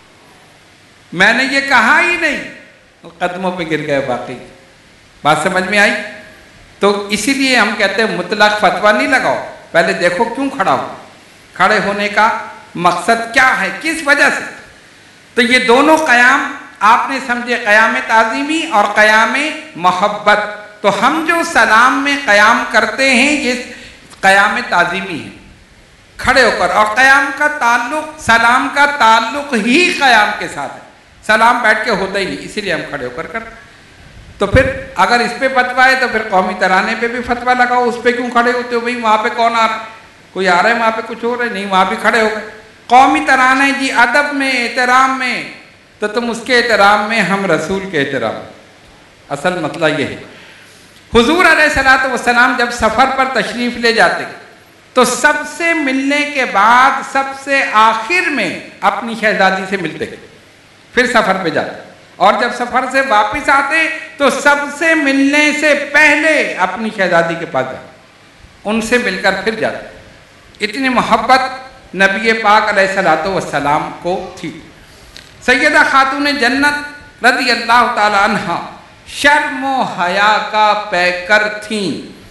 میں نے یہ کہا ہی نہیں، قدموں پہ گر گئے۔ باقی بات سمجھ میں آئی؟ تو اسی لیے ہم کہتے ہیں مطلق فتویٰ نہیں لگاؤ، پہلے دیکھو کیوں کھڑا ہو، کھڑے ہونے کا مقصد کیا ہے، کس وجہ سے۔ تو یہ دونوں قیام آپ نے سمجھے، قیام تعظیمی اور قیام محبت۔ تو ہم جو سلام میں قیام کرتے ہیں یہ قیام تعظیمی ہے، کھڑے ہو کر، اور قیام کا تعلق، سلام کا تعلق ہی قیام کے ساتھ ہے، سلام بیٹھ کے ہوتا ہی نہیں، اسی لیے ہم کھڑے ہو کر کرتے۔ تو پھر اگر اس پہ فتویٰ ہے تو پھر قومی ترانے پہ بھی فتویٰ لگاؤ، اس پہ کیوں کھڑے ہوتے ہو بھائی؟ وہاں پہ کون آ رہا ہے؟ کوئی آ رہا ہے وہاں پہ کچھ ہو رہا ہے؟ نہیں، وہاں بھی کھڑے ہو گئے۔ قومی ترانے جی ادب میں، احترام میں، تو تم اس کے احترام میں، ہم رسول کے احترام میں۔ اصل مسئلہ یہ ہے، حضور علیہ الصلوۃ والسلام جب سفر پر تشریف لے جاتے تو سب سے ملنے کے بعد سب سے آخر میں اپنی شہزادی سے ملتے، پھر سفر پہ جاتے، اور جب سفر سے واپس آتے تو سب سے ملنے سے پہلے اپنی شہزادی کے پاس جاتے، ان سے مل کر پھر جاتے۔ اتنی محبت نبی پاک علیہ الصلوۃ والسلام کو تھی۔ سیدہ خاتون جنت رضی اللہ تعالی عنہ شرم و حیا کا پیکر تھیں۔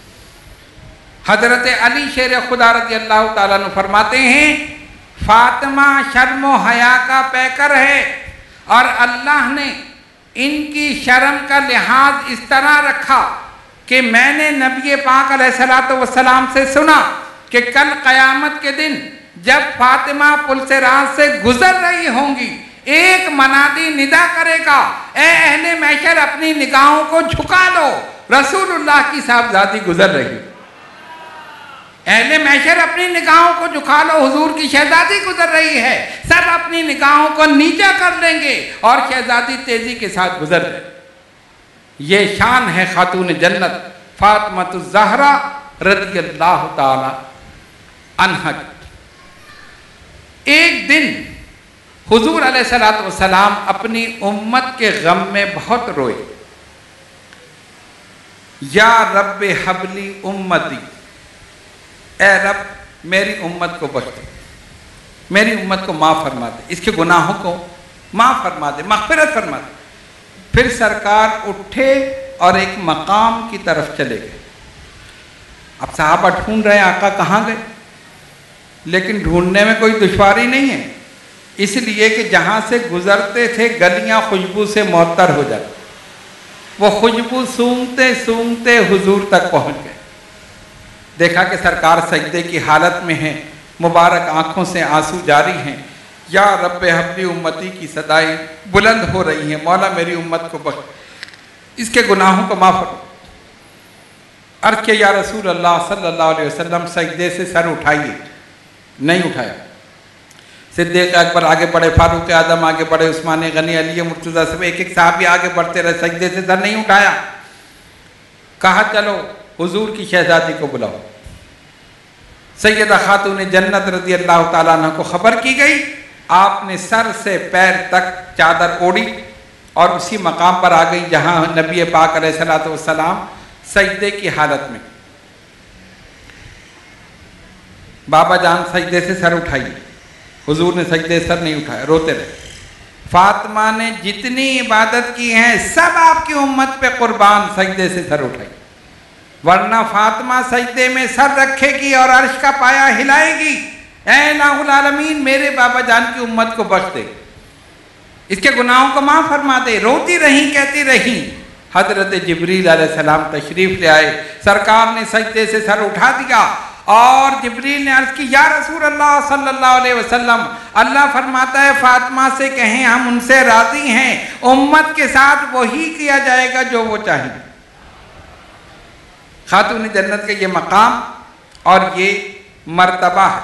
حضرت علی شیر خدا رضی اللہ تعالیٰ عنہ فرماتے ہیں فاطمہ شرم و حیا کا پیکر ہے، اور اللہ نے ان کی شرم کا لحاظ اس طرح رکھا کہ میں نے نبی پاک علیہ الصلوۃ والسلام سے سنا کہ کل قیامت کے دن جب فاطمہ پلسرات سے گزر رہی ہوں گی، ایک منادی ندا کرے گا، اے اہل محشر اپنی نگاہوں کو جھکا لو، رسول اللہ کی صاحبزادی گزر رہی۔ اہل محشر اپنی نگاہوں کو جھکا لو، حضور کی شہزادی گزر رہی ہے، سب اپنی نگاہوں کو نیچا کر لیں گے اور شہزادی تیزی کے ساتھ گزر رہے۔ یہ شان ہے خاتون جنت فاطمہ الزہرا رضی اللہ تعالی عنہا۔ ایک دن حضور علیہ الصلوۃ والسلام اپنی امت کے غم میں بہت روئے۔ یا رب حبلی امتی، اے رب میری امت کو بخش دے، میری امت کو معاف فرما دے، اس کے گناہوں کو معاف فرما دے، مغفرت فرما دے۔ پھر سرکار اٹھے اور ایک مقام کی طرف چلے گئے۔ اب صحابہ ڈھونڈ رہے ہیں آقا کہاں گئے، لیکن ڈھونڈنے میں کوئی دشواری نہیں ہے، اس لیے کہ جہاں سے گزرتے تھے گلیاں خوشبو سے معطر ہو جاتی، وہ خوشبو سونگتے سونگتے حضور تک پہنچ گئے۔ دیکھا کہ سرکار سجدے کی حالت میں ہیں، مبارک آنکھوں سے آنسو جاری ہیں، یا رب حبلی امتی کی صدائیں بلند ہو رہی ہیں، مولا میری امت کو بخش، اس کے گناہوں کو معاف فرما۔ عرض کہ یا رسول اللہ صلی اللہ علیہ وسلم سجدے سے سر اٹھائیے، نہیں اٹھایا۔ صدیق اکبر آگے بڑھے، فاروق اعظم آگے بڑھے، عثمان غنی، علی مرتضیٰ سب ایک ایک صحابی آگے بڑھتے رہے، سجدے سے سر نہیں اٹھایا۔ کہا چلو حضور کی شہزادی کو بلاؤ۔ سیدہ خاتون جنت رضی اللہ تعالیٰ عنہ کو خبر کی گئی، آپ نے سر سے پیر تک چادر اوڑھی اور اسی مقام پر آ گئی جہاں نبی پاک علیہ الصلوۃ والسلام سجدے کی حالت میں۔ بابا جان سجدے سے سر اٹھائیے، حضور نے سجدے سے سر نہیں اٹھایا، روتے رہے۔ فاطمہ نے جتنی عبادت کی ہیں سب آپ کی امت پہ قربان، سجدے سے سر اٹھائی، ورنہ فاطمہ سجدے میں سر رکھے گی اور عرش کا پایا ہلائے گی، اے الہ العالمین میرے بابا جان کی امت کو بخش دے، اس کے گناہوں کو معاف فرما دے۔ روتی رہیں، کہتی رہیں۔ حضرت جبریل علیہ السلام تشریف لے آئے، سرکار نے سجدے سے سر اٹھا دیا اور جبریل نے عرض کی یا رسول اللہ صلی اللہ علیہ وسلم، اللہ فرماتا ہے فاطمہ سے کہیں ہم ان سے راضی ہیں، امت کے ساتھ وہی کیا جائے گا جو وہ چاہیں۔ خاتون جنت کا یہ مقام اور یہ مرتبہ ہے،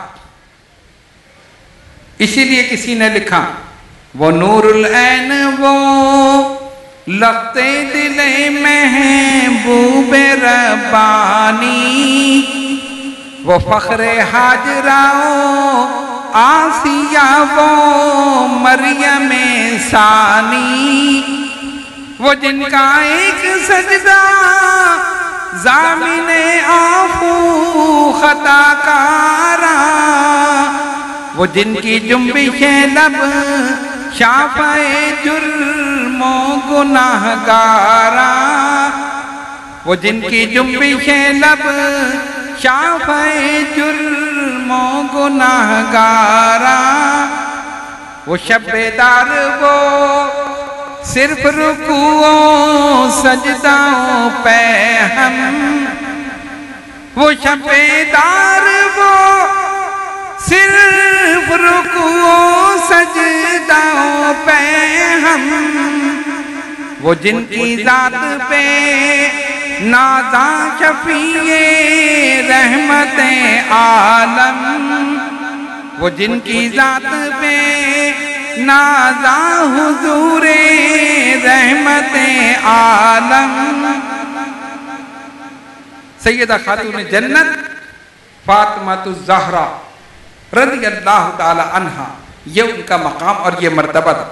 اسی لیے کسی نے لکھا وہ نور العین وہ لختے دل محبوب ربانی، وہ فخر حاجراؤ آسیہ وہ مریم ثانی، وہ جن کا ایک سجدہ زامن آفو خطا کارا، وہ جن کی جنبش لب شافع جرم و گناہ گارا، وہ جن کی جنبش لب شافع جرم و گناہ گارا، وہ شب دار وہ صرف رکوعوں سجدوں پہ ہم، وہ شب دار وہ صرف رکوعوں سجدوں پہ ہم، وہ جن کی ذات پہ نازاں شفیع رحمت عالم، وہ جن کی ذات پہ نازا حضور رحمت عالم سیدہ خاتون جنت فاطمہ الزہرا رضی اللہ تعالی عنہا، یہ ان کا مقام اور یہ مرتبہ تھا۔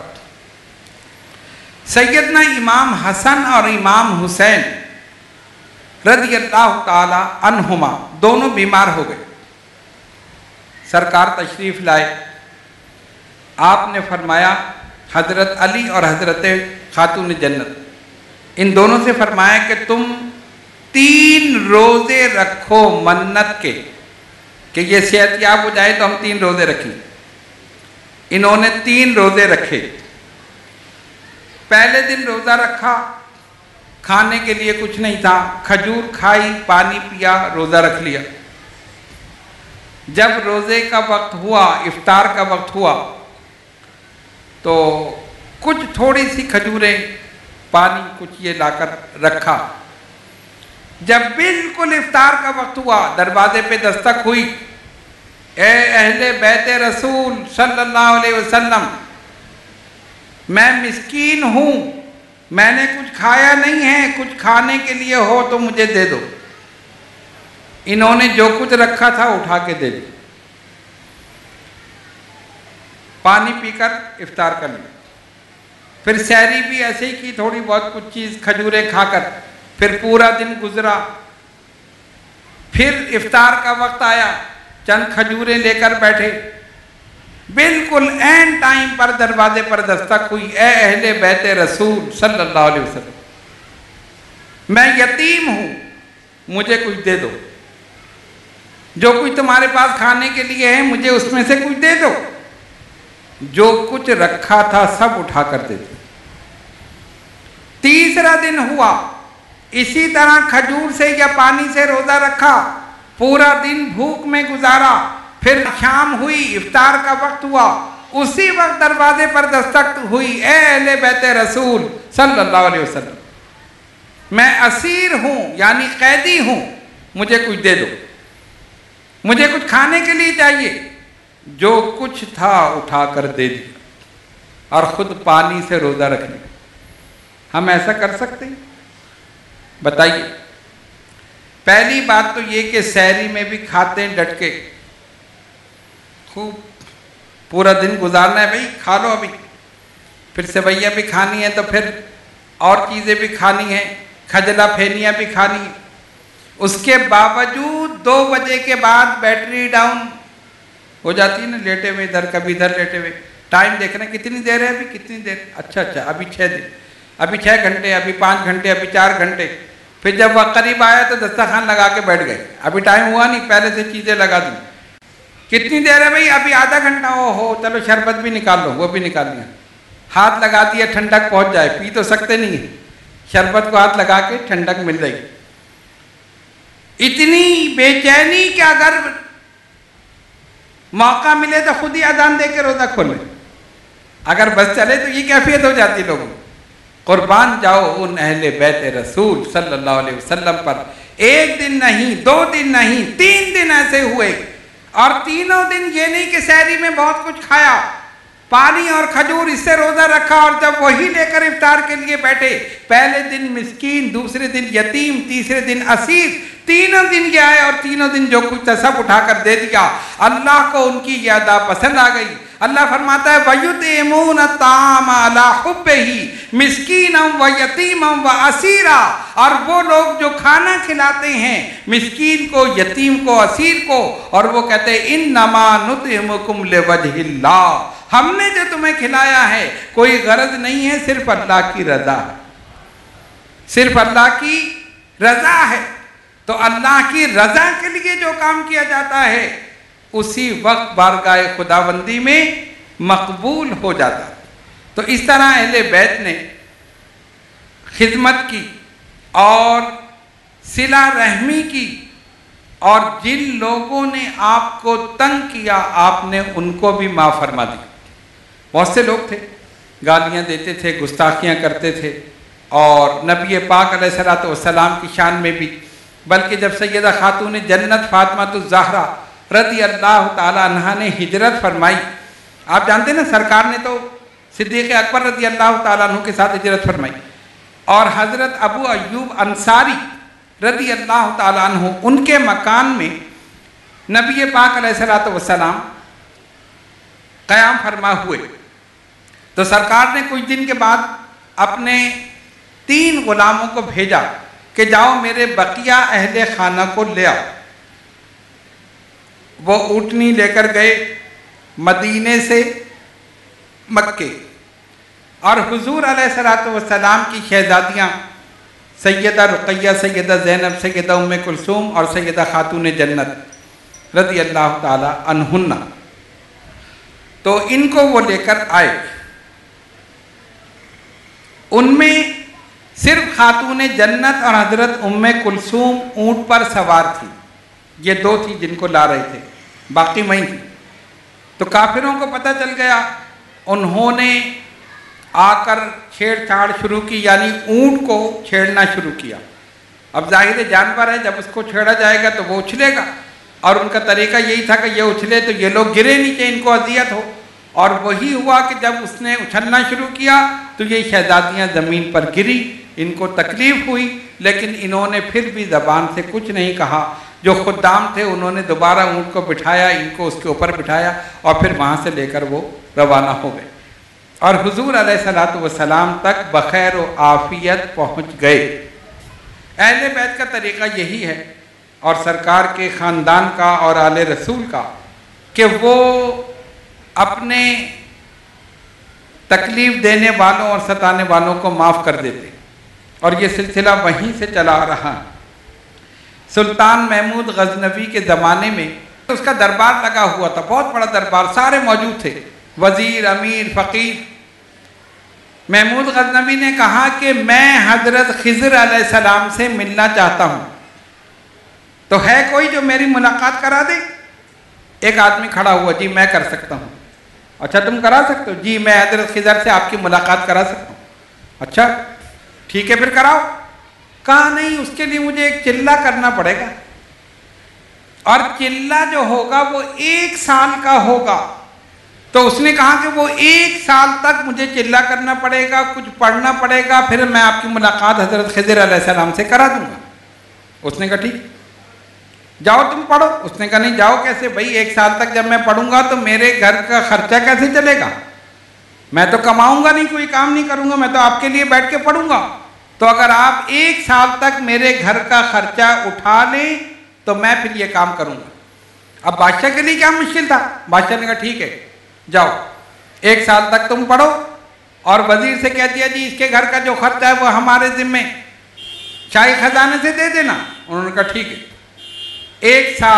سیدنا امام حسن اور امام حسین رضی اللہ تعالی عنہما دونوں بیمار ہو گئے، سرکار تشریف لائے، آپ نے فرمایا حضرت علی اور حضرت خاتون جنت ان دونوں سے فرمایا کہ تم تین روزے رکھو منت کے کہ یہ صحت یاب ہو جائے تو ہم تین روزے رکھیں۔ انہوں نے تین روزے رکھے۔ پہلے دن روزہ رکھا، کھانے کے لیے کچھ نہیں تھا، کھجور کھائی، پانی پیا، روزہ رکھ لیا۔ جب روزے کا وقت ہوا، افطار کا وقت ہوا تو کچھ تھوڑی سی کھجوریں، پانی کچھ یہ لا کر رکھا۔ جب بالکل افطار کا وقت ہوا، دروازے پہ دستک ہوئی، اے اہل بیت رسول صلی اللہ علیہ وسلم، میں مسکین ہوں، میں نے کچھ کھایا نہیں ہے، کچھ کھانے کے لیے ہو تو مجھے دے دو۔ انہوں نے جو کچھ رکھا تھا اٹھا کے دے دیا، پانی پی کر افطار کر لیا، پھر سحری بھی ایسے ہی کی، تھوڑی بہت کچھ چیز کھجوریں کھا کر، پھر پورا دن گزرا، پھر افطار کا وقت آیا، چند کھجوریں لے کر بیٹھے، بالکل این ٹائم پر دروازے پر دستک ہوئی، اے اہل بیت رسول صلی اللہ علیہ وسلم، میں یتیم ہوں، مجھے کچھ دے دو، جو کچھ تمہارے پاس کھانے کے لیے ہے مجھے اس میں سے کچھ دے دو۔ جو کچھ رکھا تھا سب اٹھا کر دے دو۔ تیسرا دن ہوا، اسی طرح کھجور سے یا پانی سے روزہ رکھا، پورا دن بھوک میں گزارا، پھر شام ہوئی، افطار کا وقت ہوا، اسی وقت دروازے پر دستک ہوئی، اے اہل بیت رسول صلی اللہ علیہ وسلم، میں اسیر ہوں یعنی قیدی ہوں، مجھے کچھ دے دو، مجھے کچھ کھانے کے لیے چاہیے۔ جو کچھ تھا اٹھا کر دے دیا اور خود پانی سے روزہ رکھ لیا۔ ہم ایسا کر سکتے ہیں؟ بتائیے۔ پہلی بات تو یہ کہ سحری میں بھی کھاتے ہیں ڈٹ کے، خوب پورا دن گزارنا ہے، بھائی کھا لو ابھی، پھر سویاں بھی کھانی ہے تو پھر اور چیزیں بھی کھانی ہیں، کھجلا پھینیاں بھی کھانی ہیں۔ اس کے باوجود دو بجے کے بعد بیٹری ڈاؤن ہو جاتی ہے نا، لیٹے ہوئے ادھر کبھی ادھر لیٹے ہوئے، ٹائم دیکھنا کتنی دیر ہے، ابھی کتنی دیر، اچھا اچھا ابھی چھ دن ابھی چھ گھنٹے ابھی پانچ گھنٹے ابھی چار گھنٹے پھر جب وقت قریب آیا تو دسترخوان لگا کے بیٹھ گئے، ابھی ٹائم ہوا نہیں، پہلے سے چیزیں لگا دیں۔ کتنی دیر ہے بھائی؟ ابھی آدھا گھنٹہ ہو ہو چلو شربت بھی نکال لو، وہ بھی نکال لیا، ہاتھ لگا دیا ٹھنڈک پہنچ جائے، پی تو سکتے نہیں ہیں، شربت کو ہاتھ لگا کے ٹھنڈک مل جائے گی۔ اتنی بے چینی کہ اگر موقع ملے تو خود ہی اذان دے کے روزہ کھولے، اگر بس چلے تو یہ کیفیت ہو جاتی لوگوں۔ قربان جاؤ ان اہل بیت رسول صلی اللہ علیہ وسلم پر، ایک دن نہیں، دو دن نہیں، تین دن ایسے ہوئے، اور تینوں دن یہ نہیں کہ سحری میں بہت کچھ کھایا، پانی اور کھجور اس سے روزہ رکھا، اور جب وہی لے کر افطار کے لیے بیٹھے، پہلے دن مسکین، دوسرے دن یتیم، تیسرے دن اسیر، تینوں دن یہ آئے اور تینوں دن جو کچھ تھا سب اٹھا کر دے دیا۔ اللہ کو ان کی یہ ادا پسند آ گئی۔ اللہ فرماتا ہے وَيُطْعِمُونَ الطَّعَامَ عَلَىٰ حُبِّهِ مِسْكِينًا وَيَتِيمًا وَأَسِيرًا، اور وہ لوگ جو کھانا کھلاتے ہیں مسکین کو، یتیم کو، اسیر کو، اور وہ کہتے ہیں اِنَّمَا نُطْعِمُكُمْ لِوَجْهِ اللَّهِ، ہم نے جو تمہیں کھلایا ہے کوئی غرض نہیں ہے، صرف اللہ کی رضا ہے، صرف اللہ کی رضا ہے۔ تو اللہ کی رضا کے لیے جو کام کیا جاتا ہے اسی وقت بارگاہ خداوندی میں مقبول ہو جاتا ہے۔ تو اس طرح اہل بیت نے خدمت کی اور صلہ رحمی کی، اور جن لوگوں نے آپ کو تنگ کیا آپ نے ان کو بھی معاف فرما دیا۔ بہت سے لوگ تھے گالیاں دیتے تھے، گستاخیاں کرتے تھے، اور نبی پاک علیہ الصلوۃ والسلام کی شان میں بھی، بلکہ جب سیدہ خاتون جنت فاطمہ الزہرا رضی اللہ تعالی عنہا نے ہجرت فرمائی، آپ جانتے ہیں نا سرکار نے تو صدیق اکبر رضی اللہ تعالیٰ عنہ کے ساتھ ہجرت فرمائی، اور حضرت ابو ایوب انصاری رضی اللہ تعالیٰ عنہ ان کے مکان میں نبی پاک علیہ الصلوۃ والسلام قیام فرما ہوئے۔ تو سرکار نے کچھ دن کے بعد اپنے تین غلاموں کو بھیجا کہ جاؤ میرے بقیہ اہل خانہ کو لے آؤ۔ وہ اونٹنی لے کر گئے مدینے سے مکے، اور حضور علیہ الصلوۃ والسلام کی شہزادیاں سیدہ رقیہ، سیدہ زینب، سیدہ ام کلثوم اور سیدہ خاتون جنت رضی اللہ تعالی عنہن، تو ان کو وہ لے کر آئے۔ ان میں صرف خاتون جنت اور حضرت ام کلثوم اونٹ پر سوار تھی، یہ دو تھی جن کو لا رہے تھے، باقی وہیں تھی۔ تو کافروں کو پتہ چل گیا، انہوں نے آ کر چھیڑ چھاڑ شروع کی، یعنی اونٹ کو چھیڑنا شروع کیا۔ اب ظاہر جانور ہے، جب اس کو چھیڑا جائے گا تو وہ اچھلے گا، اور ان کا طریقہ یہی تھا کہ یہ اچھلے تو یہ لوگ گرے نیچے، ان کو اذیت ہو۔ اور وہی ہوا کہ جب اس نے اچھلنا شروع کیا تو یہ شہزادیاں زمین پر گری، ان کو تکلیف ہوئی، لیکن انہوں نے پھر بھی زبان سے کچھ نہیں کہا۔ جو خدام تھے انہوں نے دوبارہ اونٹ کو بٹھایا، ان کو اس کے اوپر بٹھایا، اور پھر وہاں سے لے کر وہ روانہ ہو گئے، اور حضور علیہ الصلوۃ والسلام تک بخیر و عافیت پہنچ گئے۔ اہل بیت کا طریقہ یہی ہے، اور سرکار کے خاندان کا اور آل رسول کا، کہ وہ اپنے تکلیف دینے والوں اور ستانے والوں کو معاف کر دیتے، اور یہ سلسلہ وہیں سے چلا آ رہا ہے۔ سلطان محمود غزنوی کے زمانے میں اس کا دربار لگا ہوا تھا، بہت بڑا دربار، سارے موجود تھے، وزیر، امیر، فقیر۔ محمود غزنوی نے کہا کہ میں حضرت خضر علیہ السلام سے ملنا چاہتا ہوں، تو ہے کوئی جو میری ملاقات کرا دے؟ ایک آدمی کھڑا ہوا، جی میں کر سکتا ہوں۔ اچھا تم کرا سکتے ہو؟ جی میں حضرت خضر سے آپ کی ملاقات کرا سکتا ہوں۔ اچھا ٹھیک ہے پھر کراؤ۔ کہا نہیں، اس کے لیے مجھے ایک چلہ کرنا پڑے گا، اور چلہ جو ہوگا وہ ایک سال کا ہوگا۔ تو اس نے کہا کہ وہ ایک سال تک مجھے چلہ کرنا پڑے گا، کچھ پڑھنا پڑے گا، پھر میں آپ کی ملاقات حضرت خضر علیہ السلام سے کرا دوں گا۔ اس نے کہا ٹھیک جاؤ تم پڑھو۔ اس نے کہا نہیں جاؤ کیسے بھائی، ایک سال تک جب میں پڑھوں گا تو میرے گھر کا خرچہ کیسے چلے گا؟ میں تو کماؤں گا نہیں، کوئی کام نہیں کروں گا، میں تو آپ کے لیے بیٹھ کے پڑھوں گا۔ تو اگر آپ ایک سال تک میرے گھر کا خرچہ اٹھا لیں تو میں پھر یہ کام کروں گا۔ اب بادشاہ کے لیے کیا مشکل تھا، بادشاہ نے کہا ٹھیک ہے جاؤ ایک سال تک تم پڑھو، اور وزیر سے کہہ دیا جی اس کے گھر کا جو خرچہ ہے وہ ہمارے ذمے، شاہی خزانے سے دے دینا۔ انہوں نے کہا ٹھیک ہے۔ ایک سال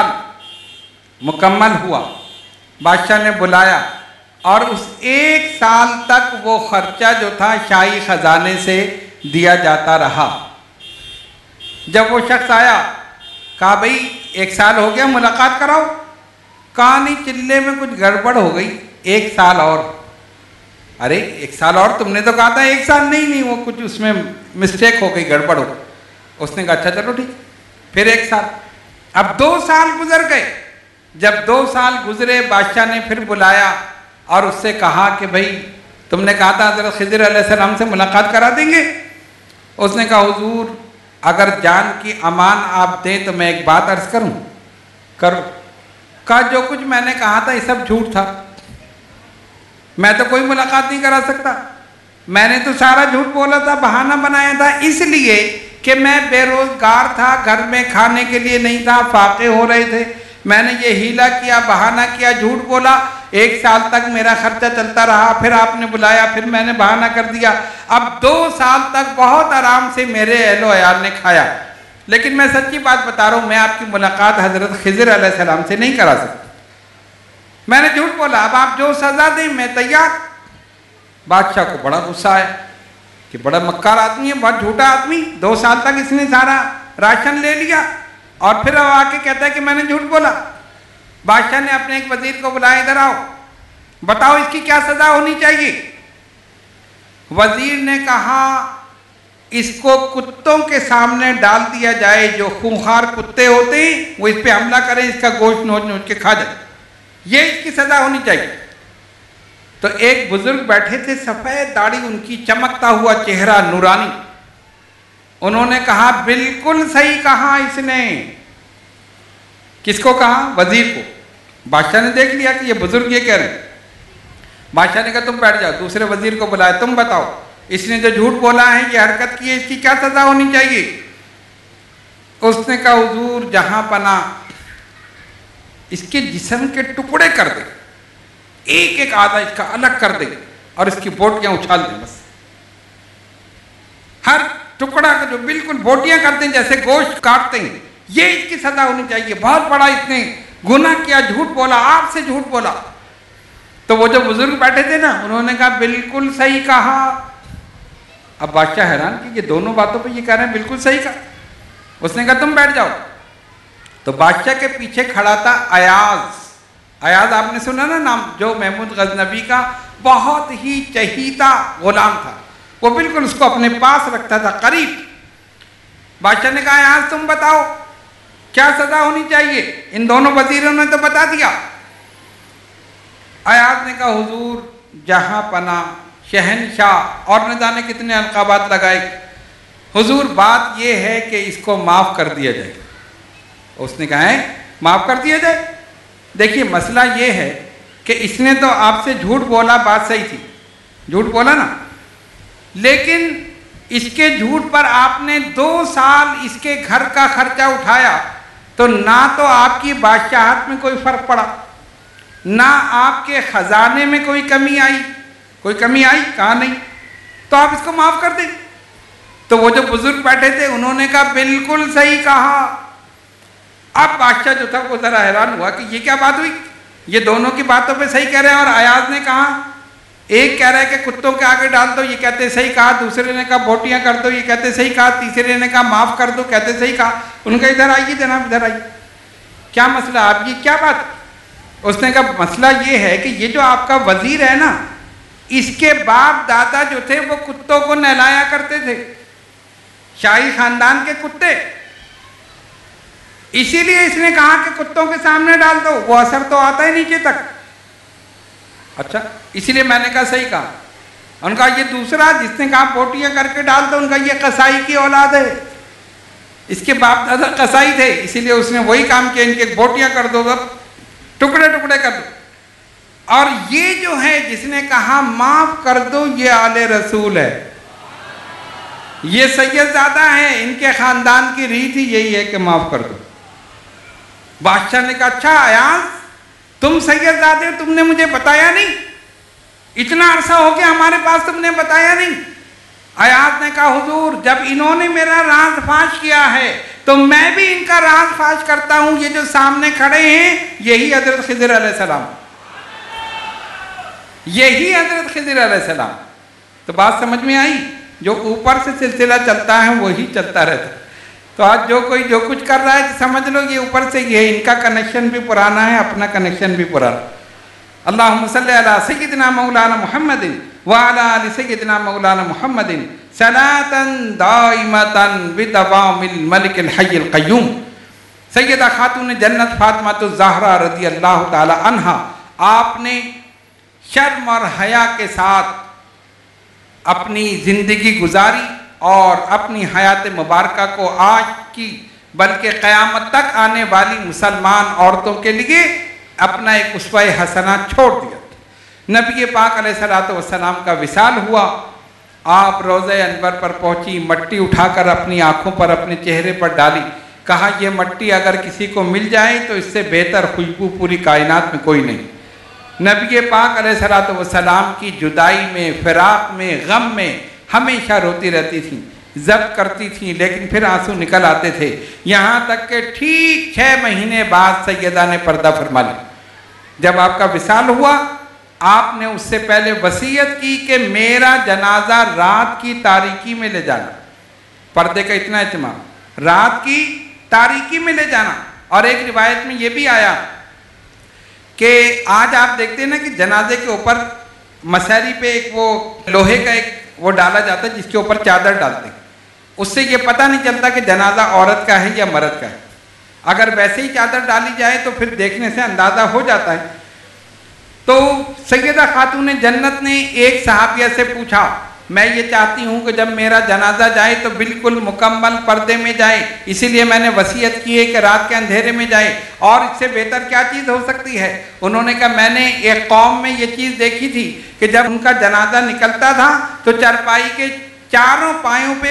مکمل ہوا، بادشاہ نے بلایا، اور اس ایک سال تک وہ خرچہ جو تھا شاہی خزانے سے دیا جاتا رہا۔ جب وہ شخص آیا کہا بھئی ایک سال ہو گیا ملاقات کراؤ۔ کہا نہیں چلے میں کچھ گڑبڑ ہو گئی، ایک سال اور۔ ارے ایک سال اور تم نے تو کہا تھا ایک سال، نہیں نہیں وہ کچھ اس میں مسٹیک ہو گئی، گڑبڑ ہو گئی۔ اس نے کہا اچھا چلو ٹھیک، پھر ایک سال۔ اب دو سال گزر گئے۔ جب دو سال گزرے بادشاہ نے پھر بلایا اور اس سے کہا کہ بھئی تم نے کہا تھا حضرت خضر علیہ السلام سے ملاقات کرا دیں گے؟ اس نے کہا حضور اگر جان کی امان آپ دیں تو میں ایک بات عرض کروں؟ کرو۔ کہا جو کچھ میں نے کہا تھا یہ سب جھوٹ تھا، میں تو کوئی ملاقات نہیں کرا سکتا، میں نے تو سارا جھوٹ بولا تھا، بہانہ بنایا تھا، اس لیے کہ میں بے روزگار تھا، گھر میں کھانے کے لیے نہیں تھا، فاقے ہو رہے تھے، میں نے یہ ہیلا کیا، بہانہ کیا، جھوٹ بولا، ایک سال تک میرا خرچہ چلتا رہا، پھر آپ نے بلایا، پھر میں نے بہانہ کر دیا۔ اب دو سال تک بہت آرام سے میرے اہل و عیال نے کھایا، لیکن میں سچی بات بتا رہا ہوں، میں آپ کی ملاقات حضرت خضر علیہ السلام سے نہیں کرا سکتا، میں نے جھوٹ بولا، اب آپ جو سزا دیں میں تیار۔ بادشاہ کو بڑا غصہ آیا کہ بڑا مکار آدمی ہے، بہت جھوٹا آدمی، دو سال تک اس نے سارا راشن لے لیا اور پھر اب آ کے کہتا ہے کہ میں نے جھوٹ بولا۔ بادشاہ نے اپنے ایک وزیر کو بلایا، ادھر آؤ بتاؤ اس کی کیا سزا ہونی چاہیے۔ وزیر نے کہا اس کو کتوں کے سامنے ڈال دیا جائے، جو خونخوار کتے ہوتے ہیں وہ اس پہ حملہ کریں، اس کا گوشت نوچ نوچ کے کھا جائے، یہ اس کی سزا ہونی چاہیے۔ تو ایک بزرگ بیٹھے تھے، سفید داڑھی ان کی، چمکتا ہوا چہرہ نورانی. انہوں نے کہا بالکل صحیح کہا اس نے. کس کو کہا؟ وزیر کو. بادشاہ نے دیکھ لیا کہ یہ بزرگ یہ کہہ رہے ہیں. بادشاہ نے کہا تم بیٹھ جاؤ. دوسرے وزیر کو بلایا، تم بتاؤ اس نے جو جھوٹ بولا ہے، یہ حرکت کی ہے، اس کی کیا سزا ہونی چاہیے؟ اس نے کہا حضور جہاں پناہ اس کے جسم کے ٹکڑے کر دے، ایک ایک آدھا اس کا الگ کر دے اور اس کی بوٹیاں اچھال دیں. بس ہر ٹکڑا کا جو بالکل بوٹیاں کرتے ہیں جیسے گوشت کاٹتے ہیں، یہ اس کی سزا ہونی چاہیے. بہت بڑا اس نے گناہ کیا، جھوٹ بولا، آپ سے جھوٹ بولا. تو وہ جو بزرگ بیٹھے تھے نا، انہوں نے کہا بالکل صحیح کہا. اب بادشاہ حیران کہ یہ دونوں باتوں پہ یہ کہہ رہے ہیں بالکل صحیح کہا. اس نے کہا تم بیٹھ جاؤ. تو بادشاہ کے پیچھے کھڑا تھا ایاز. ایاز آپ نے سنا نا نام، جو محمود غزنوی کا بہت ہی چہیتا غلام تھا. وہ بالکل اس کو اپنے پاس رکھتا تھا، قریب. بادشاہ نے کہا ایاز تم بتاؤ کیا سزا ہونی چاہیے؟ ان دونوں وزیروں نے تو بتا دیا. ایاز نے کہا حضور جہاں پناہ، شہنشاہ، اور نہ جانے کتنے القابات لگائے. حضور بات یہ ہے کہ اس کو معاف کر دیا جائے. اس نے کہا ہے معاف کر دیا جائے. دیکھیے مسئلہ یہ ہے کہ اس نے تو آپ سے جھوٹ بولا، بات صحیح تھی، جھوٹ بولا نا، لیکن اس کے جھوٹ پر آپ نے دو سال اس کے گھر کا خرچہ اٹھایا. تو نہ تو آپ کی بادشاہت میں کوئی فرق پڑا، نہ آپ کے خزانے میں کوئی کمی آئی. کوئی کمی آئی؟ کہا نہیں. تو آپ اس کو معاف کر دیں. تو وہ جو بزرگ بیٹھے تھے انہوں نے کہا بالکل صحیح کہا. اب بادشاہ جو تھا وہ ذرا حیران ہوا کہ یہ کیا بات ہوئی، یہ دونوں کی باتوں پہ صحیح کہہ رہے ہیں. اور ایاز نے کہا، ایک کہہ رہا ہے کہ کتوں کے آگے ڈال دو، یہ کہتے صحیح کہا. دوسرے نے کہا بوٹیاں کر دو، یہ کہتے صحیح کہا. تیسرے نے کہا معاف کر دو، کہتے صحیح کہا. ان کا ادھر آئیے جناب، ادھر آئیے، کیا مسئلہ آپ، یہ کیا بات؟ اس نے کہا مسئلہ یہ ہے کہ یہ جو آپ کا وزیر ہے نا، اس کے باپ دادا جو تھے وہ کتوں کو نہلایا کرتے تھے، شاہی خاندان کے کتے. اسی لیے اس نے کہا کہ کتوں کے سامنے ڈال دو، وہ اثر تو آتا ہے نیچے تک. اچھا، اسی لیے میں نے کہا صحیح کہا. ان کا یہ دوسرا جس نے کہا بوٹیاں کر کے ڈال دو، ان کا یہ قصائی کی اولاد ہے، اس کے باپ دادا قصائی تھے، اسی لیے اس نے وہی کام کیا، ان کے بوٹیاں کر دو، ٹکڑے ٹکڑے کر دو. اور یہ جو ہے جس نے کہا معاف کر دو، یہ آل رسول ہے، یہ سید زادہ ہیں، ان کے خاندان کی ریت ہی یہی ہے کہ معاف کر دو. بادشاہ نے کہا اچھا ایاز تم سید زادے ہو، تم نے مجھے بتایا نہیں، اتنا عرصہ ہو گیا ہمارے پاس، تم نے بتایا نہیں. ایاز نے کہا حضور جب انہوں نے میرا راز فاش کیا ہے تو میں بھی ان کا راز فاش کرتا ہوں. یہ جو سامنے کھڑے ہیں یہی حضرت خضر علیہ السلام، یہی حضرت خضر علیہ السلام. تو بات سمجھ میں آئی؟ جو اوپر سے سلسلہ چلتا ہے وہی چلتا رہتا ہے. تو آج جو کوئی جو کچھ کر رہا ہے سمجھ لو یہ اوپر سے یہ ہے، ان کا کنیکشن بھی پرانا ہے، اپنا کنیکشن بھی پرانا. اللہم صلی علی سیدنا مولانا محمد وعلی آل سیدنا مولانا محمد صلاۃ دائمۃ بدوام الملک الحی القیوم. سیدہ خاتون جنت فاطمہ الزہرا رضی اللہ تعالی عنہا، آپ نے شرم اور حیا کے ساتھ اپنی زندگی گزاری اور اپنی حیات مبارکہ کو آج کی بلکہ قیامت تک آنے والی مسلمان عورتوں کے لیے اپنا ایک اسوہ حسنہ چھوڑ دیا. نبی پاک علیہ الصلوۃ والسلام کا وصال ہوا، آپ روضہ انور پر پہنچی، مٹی اٹھا کر اپنی آنکھوں پر اپنے چہرے پر ڈالی، کہا یہ مٹی اگر کسی کو مل جائے تو اس سے بہتر خوشبو پوری کائنات میں کوئی نہیں. نبی پاک علیہ الصلوۃ والسلام کی جدائی میں، فراق میں، غم میں ہمیشہ روتی رہتی تھیں، ضبط کرتی تھیں، لیکن پھر آنسو نکل آتے تھے. یہاں تک کہ ٹھیک چھ مہینے بعد سیدہ نے پردہ فرما لیا. جب آپ کا وصال ہوا آپ نے اس سے پہلے وصیت کی کہ میرا جنازہ رات کی تاریکی میں لے جانا. پردے کا اتنا اہتمام، رات کی تاریکی میں لے جانا. اور ایک روایت میں یہ بھی آیا کہ آج آپ دیکھتے ہیں نا کہ جنازے کے اوپر مساری پہ ایک وہ لوہے کا ایک وہ ڈالا جاتا ہے جس کے اوپر چادر ڈالتے ہیں، اس سے یہ پتہ نہیں چلتا کہ جنازہ عورت کا ہے یا مرد کا ہے. اگر ویسے ہی چادر ڈالی جائے تو پھر دیکھنے سے اندازہ ہو جاتا ہے. تو सैयदा खातून जन्नत ने एक सहाबिया से पूछा, मैं ये चाहती हूँ कि जब मेरा जनाजा जाए तो बिल्कुल मुकम्मल पर्दे में जाए, इसीलिए मैंने वसीयत की है कि रात के अंधेरे में जाए, और इससे बेहतर क्या चीज़ हो सकती है? उन्होंने कहा, मैंने एक कौम में ये चीज़ देखी थी कि जब उनका जनाजा निकलता था तो चारपाई के चारों पायों पे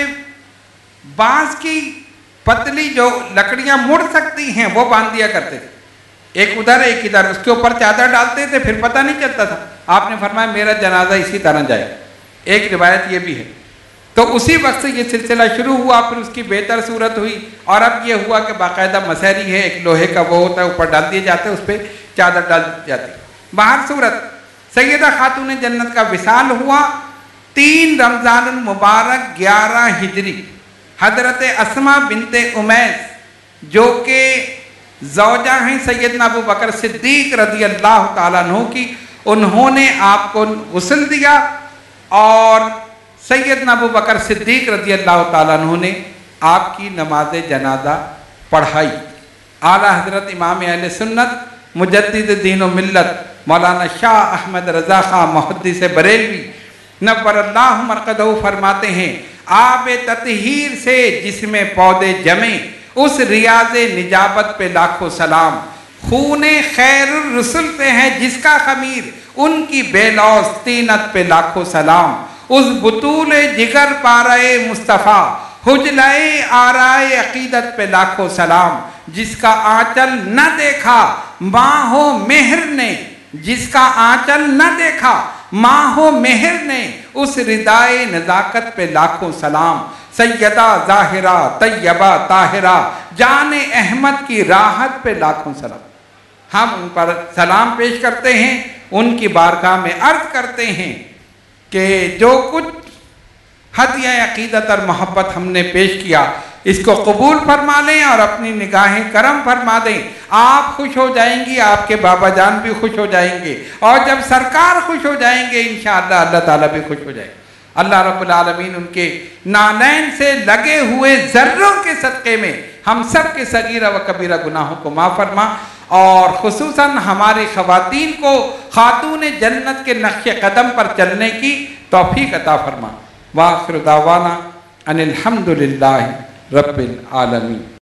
बांस की पतली जो लकड़ियाँ मुड़ सकती हैं वो बांध दिया करते थे, एक उधर एक इधर, उसके ऊपर चादर डालते थे, फिर पता नहीं चलता था। आपने फरमाया मेरा जनाजा इसी तरह जाए। एक रिवायत ये भी है। तो उसी वक्त से ये सिलसिला शुरू हुआ, फिर उसकी बेहतर सूरत हुई, और अब ये हुआ कि बाकायदा मसहरी है, एक लोहे का वो होता है, ऊपर डाल दिए जाते हैं, उस पर चादर डाल दी जाती। बाहर सूरत सैयदा खातून जन्नत का विसाल हुआ तीन रमज़ान मुबारक ग्यारह हिजरी। हजरत अस्मा बिनते उमैस जो कि ज़ौजा हैं सैयदना अबू बकर सिद्दीक रज़ी अल्लाह ताला अन्हु की, उन्होंने आपको गुस्ल दिया और सैयदना अबू बकर सिद्दीक रज़ी अल्लाह ताला अन्हु ने आपकी नमाज जनाजा पढ़ाई। आला हजरत इमाम अहले सुन्नत मुजद्दिद दीन व मिल्लत मौलाना शाह अहमद रज़ा खां मुहद्दिस बरेलवी नव्वरल्लाहु मरक़दहु फरमाते हैं, आब ततहीर से जिसमें पौधे जमे उस रियाज़े निजाबत पे लाखों सलाम। खूने खैरुर रसूल पे है जिसका खमीर उनकी बेलौस तीनत पे लाखों सलाम। उस बुतूल जिगर पाराए मुस्तफ़ा हुजलाए आराए अकीदत पे लाखों सलाम। जिसका आंचल न देखा माहो मेहर ने, जिसका आंचल न देखा माहो मेहर ने उस रिदाए नज़ाकत पे लाखों सलाम। सैयदा ज़ाहिरा तैयबा ताहिरा जाने अहमद की राहत पे लाखों सलाम। हम उन पर सलाम पेश करते हैं, उनकी बारगाह में अर्ज करते हैं कि जो कुछ हदिया अकीदत और मोहब्बत हमने पेश किया इसको कबूल फरमा लें और अपनी निगाहें करम फरमा दें। आप खुश हो जाएंगी, आपके बाबा जान भी खुश हो जाएंगे, और जब सरकार खुश हो जाएंगे इंशाअल्लाह अल्लाह ताला भी खुश हो जाएंगे। अल्लाह रब्बुल आलमीन उनके नानैन से लगे हुए जर्रों के सदक़े में हम सब के सगीरा व कबीरा गुनाहों को माफ़ फरमा, और खुसूसन हमारी ख़वातीन को खातून जन्नत के नक्श कदम पर चलने की तौफीक अता फरमा। वाखिर दावाना अनिल हम्दुलिल्लाहि रब्बिल आलमीन।